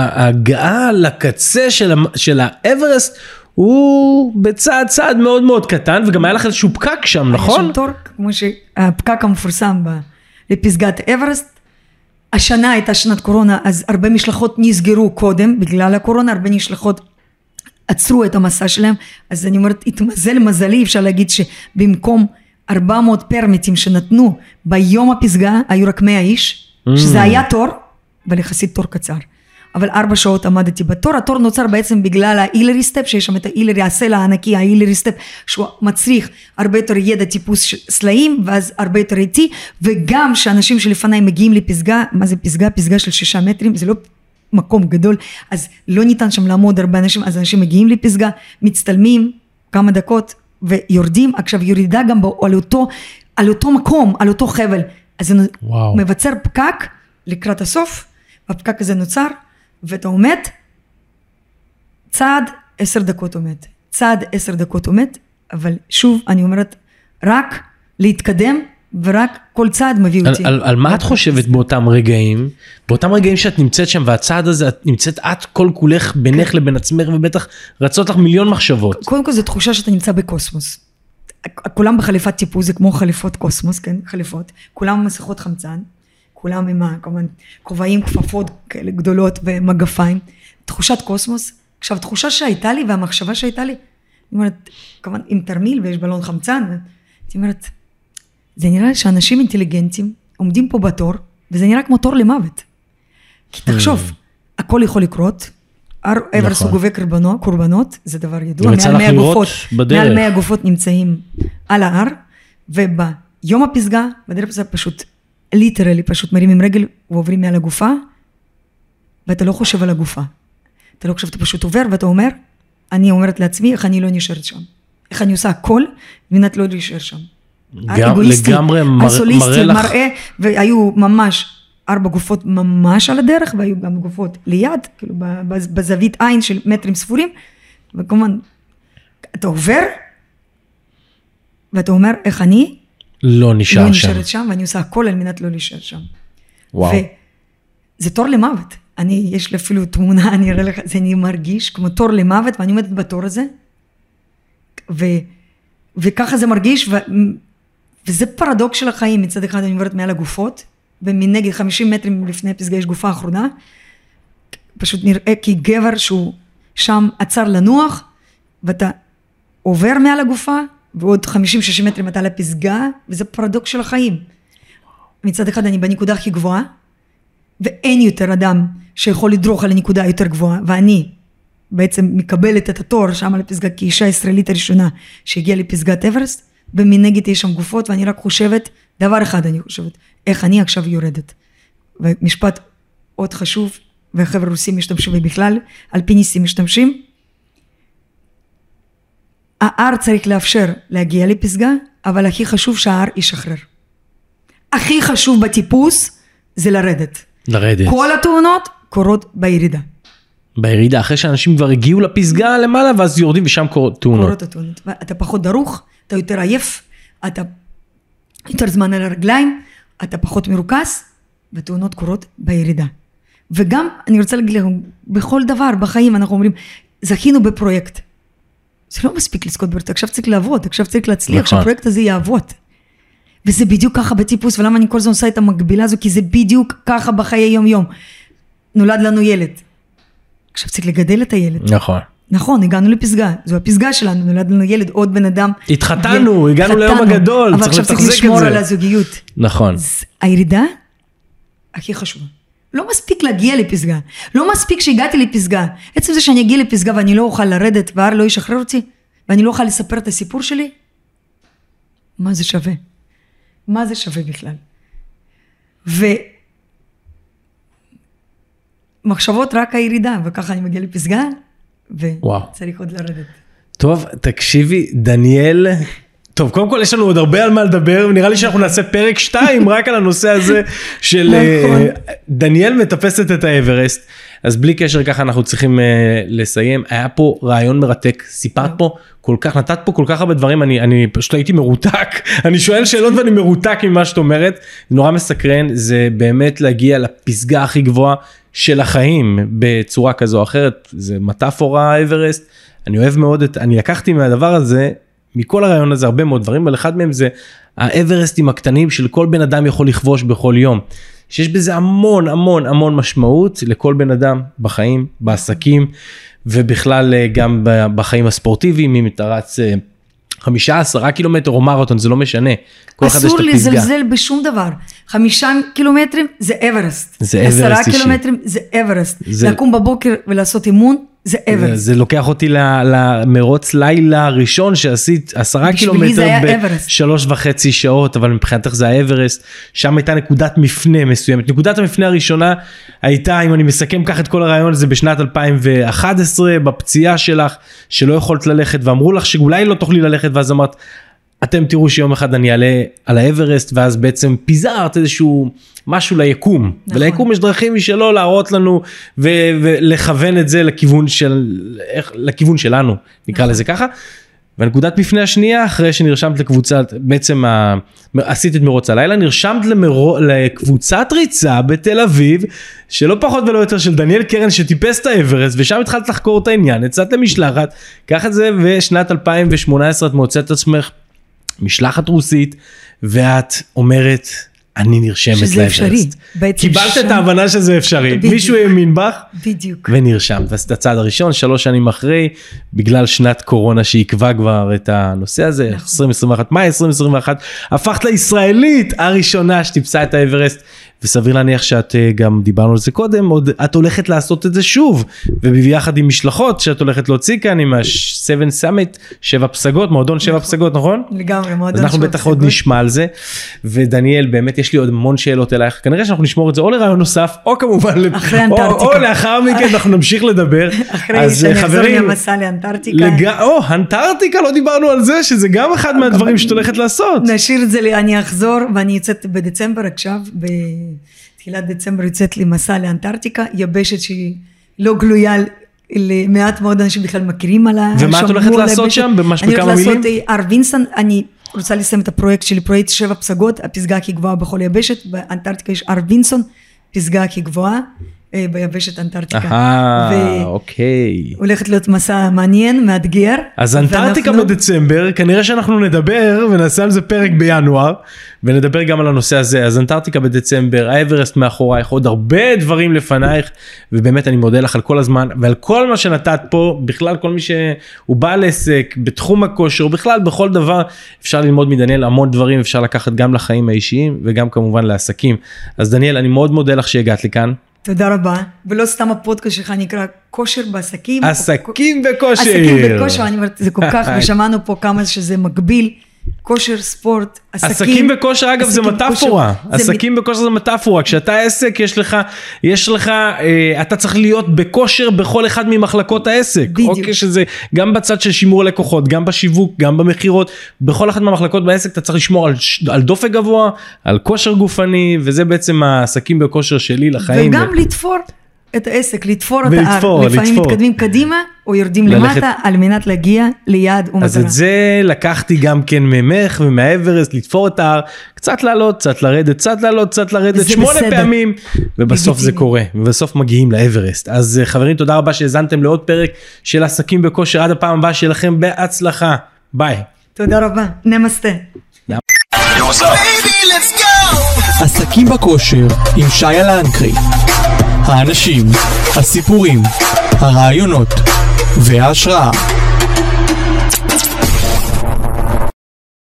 ההגעה לקצה של, של האברסט, הוא בצעד צעד מאוד מאוד קטן, וגם היה לך איזשהו פקק שם, נכון? היה שם תור, כמו שהפקק המפורסם לפסגת אברסט. השנה הייתה שנת קורונה, אז הרבה משלחות נסגרו קודם, בגלל הקורונה, הרבה משלחות עצרו את המסע שלהם, אז אני אומרת, התמזל מזלי, אפשר להגיד שבמקום ארבע מאות פרמיטים שנתנו ביום הפסגה, היו רק מאה איש, שזה היה תור, אבל יחסית תור קצר. אבל ארבע שעות עמדתי בתור, התור נוצר בעצם בגלל ההילרי סטפ, שיש שם את ההילרי, הסלע הענקי, ההילרי סטפ, שהוא מצריך הרבה יותר ידע טיפוס סלעים, ואז הרבה יותר איטי, וגם שאנשים שלפניי מגיעים לפסגה, מה זה פסגה? פסגה של שישה מטרים, זה לא מקום גדול, אז לא ניתן שם לעמוד הרבה אנשים, אז אנשים מגיעים לפסגה, מצטלמים כמה דקות, ויורדים, עכשיו ירידה גם על אותו, על אותו מקום, על אותו חבל, אז זה וואו. מבצר פקק לקראת הסוף, והפקק הזה נוצר, ואתה עומד, צעד עשר דקות עומד, צעד עשר דקות עומד, אבל שוב אני אומרת, רק להתקדם, ורק כל צעד מביא אותי. על, על, על מה את חושבת באותם רגעים, באותם רגעים שאת נמצאת שם, והצעד הזה, את נמצאת את כל כולך בינך לבין עצמך, ובטח רצות לך מיליון מחשבות. קודם כל זו תחושה שאתה נמצא בקוסמוס. כולם בחליפת טיפוס, זה כמו חליפות קוסמוס, כן, חליפות. כולם מסכות חמצן, כולם עם כמובן כובעים, כפפות כאלה גדולות ומגפיים. תחושת קוסמוס. עכשיו, תחושה שהייתה לי והמחשבה שהייתה לי, אני אומרת, כמובן עם תרמיל ויש בלון חמצן, אני אומרת, זה נראה שאנשים אינטליגנטים עומדים פה בתור, וזה נראה כמו תור למוות. כי תחשוב, הכל יכול לקרות, אברסט הוא גובה קורבנות, זה דבר ידוע, מעל מאה גופות נמצאים על ההר, וביום הפסגה, בדרך כלל פשוט, ליטרלי, פשוט מרימים רגל ועוברים מעל הגופה, ואתה לא חושב על הגופה. אתה לא חושב, אתה פשוט עובר, ואתה אומר, אני אומרת לעצמי, איך אני לא נשארת שם. איך אני עושה הכל, מנת לא להישאר שם. לגמרי מראה לך. מראה, והיו ממש ארבע גופות ממש על הדרך, והיו גם גופות ליד, כאילו בזווית עין של מטרים ספורים, וכמובן, אתה עובר, ואתה אומר, איך אני לא נשאר לא שם. נשארת שם, ואני עושה הכל על מנת לא להישאר שם. וואו. וזה תור למוות. אני, יש לי אפילו תמונה, אני אראה לך, זה אני מרגיש כמו תור למוות, ואני עומדת בתור הזה, ו, וככה זה מרגיש, ו, וזה פרדוקס של החיים. מצד אחד אני עוברת מעל הגופות, ומנגד חמישים מטרים לפני הפסגה יש גופה האחרונה, פשוט נראה כי גבר שהוא שם עצר לנוח, ואתה עובר מעל הגופה, ועוד חמישים שישים מטרים אתה לפסגה, וזה פרדוקס של החיים. מצד אחד אני בנקודה הכי גבוהה, ואין יותר אדם שיכול לדרוך על הנקודה יותר גבוהה, ואני בעצם מקבלת את התור שם על הפסגה, כאישה ישראלית הראשונה שהגיעה לפסגת אברסט, ומנגד יש שם גופות, ואני רק חושבת, דבר אחד אני חושבת, איך אני עכשיו יורדת. ומשפט עוד חשוב, והחבר'ה רוסים משתמשים, ובכלל, אלפיניסטים משתמשים, ההר צריך לאפשר להגיע לפסגה, אבל הכי חשוב שההר ישחרר. הכי חשוב בטיפוס זה לרדת. לרדת. כל התאונות קורות בירידה. בירידה, אחרי שאנשים כבר הגיעו לפסגה למעלה, ואז יורדים ושם קורות תאונות. קורות התאונות. אתה פחות דרוך, אתה יותר עייף, אתה יותר זמן על הרגליים, אתה פחות מרוכז, והתאונות קורות בירידה. וגם, אני רוצה להגיד לכם, בכל דבר בחיים אנחנו אומרים, זכינו בפרויקט. זה לא מספיק לזכות בפרויקט, עכשיו צריך לעבוד, עכשיו צריך להצליח, שהפרויקט הזה יעבוד. וזה בדיוק ככה בטיפוס, ולמה אני כל הזמן עושה את המקבילה הזו, כי זה בדיוק ככה בחיי יום יום. נולד לנו ילד. עכשיו צריך לגדל את הילד. נכון. נכון, הגענו לפסגה, זו הפסגה שלנו, נולד לנו ילד, עוד בן אדם. התחתנו, הגענו ליום הגדול, אבל עכשיו צריך לשמור על הזוגיות. נכון. הירידה הכי חשובה. לא מספיק להגיע לפסגה, לא מספיק שהגעתי לפסגה. עצם זה שאני אגיע לפסגה ואני לא אוכל לרדת והר לא ישחרר אותי, ואני לא אוכל לספר את הסיפור שלי, מה זה שווה? מה זה שווה בכלל? ומחשבות רק הירידה, וככה אני מגיע לפסגה, וצריך עוד לרדת. טוב, תקשיבי, דניאל, טוב, קודם כל יש לנו עוד הרבה על מה לדבר, ונראה לי שאנחנו נעשה פרק שתיים רק על הנושא הזה של דניאל מטפסת את האברסט, אז בלי קשר ככה אנחנו צריכים לסיים. היה פה רעיון מרתק, סיפרת פה כל כך, נתת פה כל כך הרבה דברים, אני, אני פשוט הייתי מרותק, אני שואל שאלות ואני מרותק ממה שאת אומרת, נורא מסקרן, זה באמת להגיע לפסגה הכי גבוהה של החיים בצורה כזו או אחרת, זה מטאפורה אברסט, אני אוהב מאוד את, אני לקחתי מהדבר הזה, מכל הרעיון הזה הרבה מאוד דברים, אבל אחד מהם זה האברסטים הקטנים של כל בן אדם יכול לכבוש בכל יום, שיש בזה המון המון המון משמעות לכל בן אדם בחיים, בעסקים, ובכלל גם בחיים הספורטיביים, אם אתה רץ חמישה עשר קילומטר או מרתון, זה לא משנה. אסור לזלזל בשום דבר. חמישה קילומטרים זה אברסט. זה אברסט עשרה אישי. קילומטרים זה אברסט. לקום בבוקר ולעשות אימון, זה אברסט. זה לוקח אותי למרוץ לילה הראשון שעשית עשרה קילומטר בשלוש וחצי שעות, אבל מבחינתך זה האברסט, שם הייתה נקודת מפנה מסוימת. נקודת המפנה הראשונה הייתה, אם אני מסכם כך את כל הרעיון, זה בשנת אלפיים ואחת עשרה, בפציעה שלך, שלא יכולת ללכת, ואמרו לך שאולי לא תוכלי ללכת, ואז אמרת, אתם תראו שיום אחד אני אעלה על האברסט, ואז בעצם פיזרת איזשהו משהו ליקום, נכון. וליקום יש דרכים משלו להראות לנו, ו- ולכוון את זה לכיוון, של, איך, לכיוון שלנו, נקרא נכון. לזה ככה, והנקודת מפנה השנייה, אחרי שנרשמת לקבוצת, בעצם ה, עשית את מרוץ הלילה, נרשמת למרו, לקבוצת ריצה בתל אביב, שלא פחות ולא יותר של דניאל קרן, שטיפס את האברסט, ושם התחלת לחקור את העניין, יצאת למשלחת, קח את זה, ושנת אלפיים ושמונה עשרה את מוצאת את עצמך, משלחת רוסית, ואת אומרת, אני נרשמת לאברסט. קיבלת את ההבנה שזה אפשרי. מישהו האמין בך? בדיוק. ונרשמת. ועשית הצעד הראשון, שלוש שנים אחרי, בגלל שנת קורונה שעקבה כבר את הנושא הזה, עשרים עשרים ואחת, מאי עשרים עשרים ואחת, הפכת לישראלית הראשונה שטיפסה את האברסט, וסביר להניח שאת גם דיברנו על זה קודם, עוד את הולכת לעשות את זה שוב, וביחד עם משלחות שאת הולכת להוציא כאן עם ה-שבע סאמיט, שבע פסגות, מועדון שבע פסגות, נכון? לגמרי, מועדון שבע פסגות. אנחנו בטח עוד נשמע על זה, ודניאל, באמת יש לי עוד המון שאלות אלייך, כנראה שאנחנו נשמור את זה או לרעיון נוסף, או כמובן, אחרי אנטארקטיקה. או לאחר מכן אנחנו נמשיך לדבר. אחרי שנחזור מהמסע לאנטארקטיקה. או, אנטארקטיקה, לא דיברנו על זה, שזה גם אחד מהדברים שאת הולכת לעשות. נשאיר את זה, אני אחזור, ואני יוצאת בדצמבר עכשיו, בתחילת דצמבר יוצאת לי מסע לאנטארקטיקה, יבשת שהיא לא גלויה למעט מאוד אנשים בכלל מכירים עליה. ומה את הולכת לעשות שם? ממש בכמה מילים? אני הולכת לעשות הר וינסון, אני רוצה לסיים את הפרויקט שלי, פרויקט שבע פסגות, הפסגה הכי גבוהה בכל יבשת, באנטארקטיקה יש הר וינסון, פסגה הכי גבוהה, ביבשת אנטארקטיקה. אה, אוקיי. הולכת להיות מסע מעניין, מאתגר. אז אנטארקטיקה בדצמבר, כנראה שאנחנו נדבר, ונעשה על זה פרק בינואר, ונדבר גם על הנושא הזה. אז אנטארקטיקה בדצמבר, האברסט מאחורייך, עוד הרבה דברים לפנייך, ובאמת אני מודה לך על כל הזמן, ועל כל מה שנתת פה, בכלל כל מי שהוא בעל עסק, בתחום הכושר, בכלל בכל דבר, אפשר ללמוד מדניאל המון דברים, אפשר לקחת גם לחיים האישיים, וגם כמובן לעסקים. אז דניאל, אני מאוד מודה לך שהגעת לכאן. תודה רבה, ולא סתם הפודקאסט שלך נקרא כושר בעסקים. עסקים בכושר. עסקים בכושר, אני אומרת, זה כל כך, ושמענו פה כמה שזה מקביל, כושר, ספורט, עסקים. עסקים בכושר, אגב, זה מטאפורה. עסקים בכושר זה מטאפורה. כשאתה עסק, יש לך, יש לך, אתה צריך להיות בכושר בכל אחד ממחלקות העסק. בדיוק. אוקיי, שזה גם בצד של שימור לקוחות, גם בשיווק, גם במחירות, בכל אחד מהמחלקות בעסק, אתה צריך לשמור על, על דופק גבוה, על כושר גופני, וזה בעצם העסקים בכושר שלי לחיים. וגם ו... לתפור את העסק, לתפור את ההר. לתפור, לפעמים לתפור. מתקדמים קדימה, או יורדים ללכת... למטה, על מנת להגיע ליעד ומטרה. אז את זה לקחתי גם כן ממך ומהאברסט, לתפור את ההר, קצת לעלות, קצת לרדת, קצת לעלות, קצת לרדת, שמונה בסדר. פעמים, ובסוף זה קורה, ובסוף מגיעים לאברסט. אז חברים, תודה רבה שהזנתם לעוד פרק של עסקים בכושר, עד הפעם הבאה שלכם בהצלחה. ביי. תודה רבה, נמסטה. what's up? Baby, let's go! עסקים בכושר עם שי לנקרי. האנשים, הסיפורים, הרעיונות וההשראה.